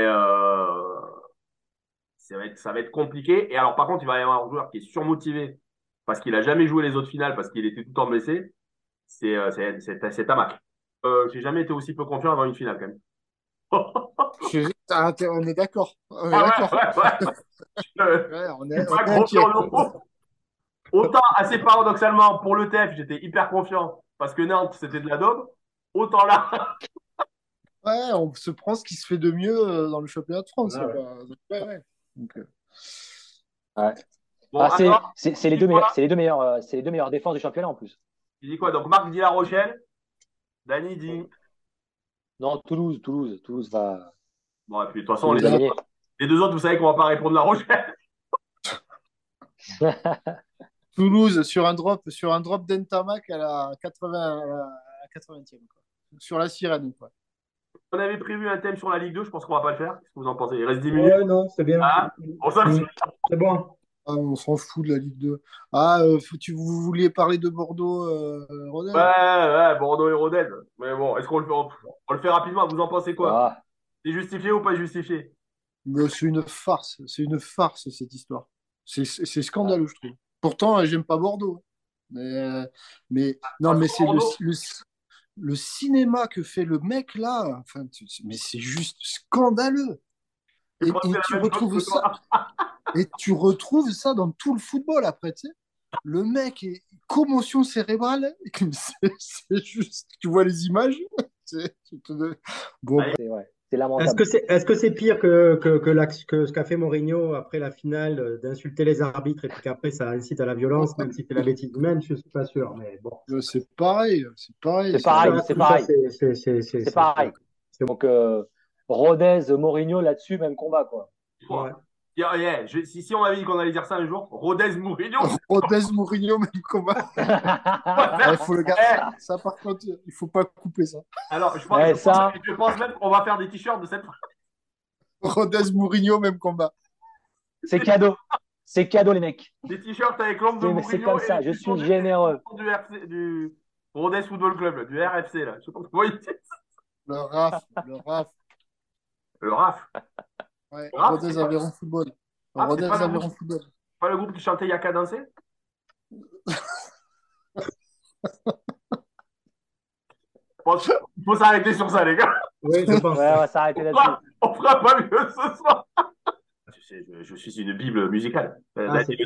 ça va être compliqué. Et alors, par contre, il va y avoir un joueur qui est surmotivé parce qu'il a jamais joué les autres finales, parce qu'il était tout le temps blessé. C'est Tamac. J'ai jamais été aussi peu confiant avant une finale, quand même. On est d'accord. On est Ah d'accord. ouais, ouais, ouais. Ouais, Je suis on pas est inquiet. confiant non plus. Autant, assez paradoxalement, pour le TEF, j'étais hyper confiant parce que Nantes, c'était de la daube. Autant là. Ouais, on se prend ce qui se fait de mieux dans le championnat de France. Ouais, Y a ouais. pas... Ouais, ouais. Donc, Ouais. Bon, Ah, alors, c'est les tu dis deux meilleurs, quoi? c'est les deux meilleures défenses du championnat en plus. Tu dis quoi? Donc, Marc dit La Rochelle. Dany dit. Non, Toulouse va, Bon, et puis de toute façon, Toulouse va gagner. les deux autres, vous savez qu'on va pas répondre La Rochelle. Toulouse sur un drop d'Entamac à la 80, à la 80e, quoi. Sur la sirène, quoi. On avait prévu un thème sur la Ligue 2, je pense qu'on va pas le faire. Qu'est-ce que vous en pensez? Il reste 10 minutes. Ouais, non, c'est bien. Ah, bon, ça, C'est bon. Ah, on s'en fout de la Ligue 2. Ah, vous vouliez parler de Bordeaux, ouais, Rodez? ouais, Bordeaux et Rodez. Mais bon, est-ce qu'on le fait, on le fait rapidement? Vous en pensez quoi? Ah, C'est justifié ou pas justifié? Mais c'est une farce cette histoire. C'est scandaleux, je trouve. Pourtant, j'aime pas Bordeaux. Mais non, mais c'est Bordeaux, le cinéma que fait le mec là. Enfin, mais c'est juste scandaleux. je crois que Et c'est tu la même chose retrouves que ça. toi. Et tu retrouves ça dans tout le football après, tu sais. Le mec est commotion cérébrale. C'est juste, tu vois les images. Bon, bref. c'est ouais, c'est lamentable. Est-ce que c'est pire que ce qu'a fait Mourinho après la finale, d'insulter les arbitres et puis qu'après ça incite à la violence, même si c'est la bêtise humaine, je suis pas sûr. Mais bon. C'est pareil, c'est pareil. C'est pareil, c'est Tout ça, pareil, c'est voilà. pareil. Donc, Rodez, Mourinho, là-dessus, même combat, quoi. Ouais. Ouais. Yeah, si on m'avait dit qu'on allait dire ça un jour, Rodez Mourinho, Rodez Mourinho, même combat. on va Il faire. faut le garder. Eh, Ça, par contre, il faut pas couper ça. alors, Eh, ça, je pense même qu'on va faire des t-shirts de cette. Rodez Mourinho, même combat. c'est cadeau. C'est cadeau, les mecs. Des t-shirts avec l'ombre de C'est Mourinho comme et ça, les je boutons suis généreux. du RC, du Rodez Football Club, là, du RFC, là. Je sais pas comment il dit. Le RAF, le RAF. Le RAF. Ouais, Le RAF, Rodez Aveyron Football. C'est Rodez pas Aveyron Football. le groupe qui chantait Yaka danser? Bon, il faut s'arrêter sur ça, les gars. Oui, je pense. Ouais, on va s'arrêter là-dessus. On fera pas mieux ce soir. Je suis une bible musicale. Ah, c'est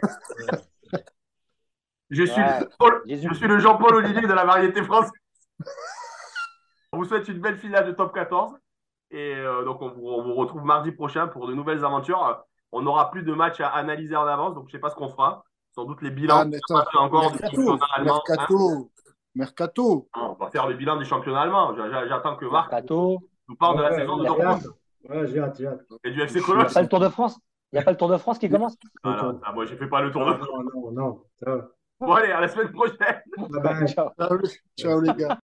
Ouais, Je Jésus. suis le Jean-Paul Olivier de la variété française. On vous souhaite une belle finale de top 14. Et donc, on vous retrouve mardi prochain pour de nouvelles aventures. On n'aura plus de matchs à analyser en avance, donc je sais pas ce qu'on fera. Sans doute les bilans Ah, mais attends, encore du Mercato, championnat allemand. Hein. Mercato. On va faire le bilan du championnat allemand. J'attends que Marc Mercato. nous parle de la ouais, saison de j'ai Dortmund hâte. Ouais, j'ai hâte, j'ai hâte. et du FC Il n'y Cologne. a pas le Tour de France. Il n'y a pas le Tour de France qui commence. Voilà, ça, moi, j'ai fait pas le tour Ah, de. non, non, non. Ça va. Bon, allez, à la semaine prochaine. Bye bye. Ciao. Ciao, ciao les gars.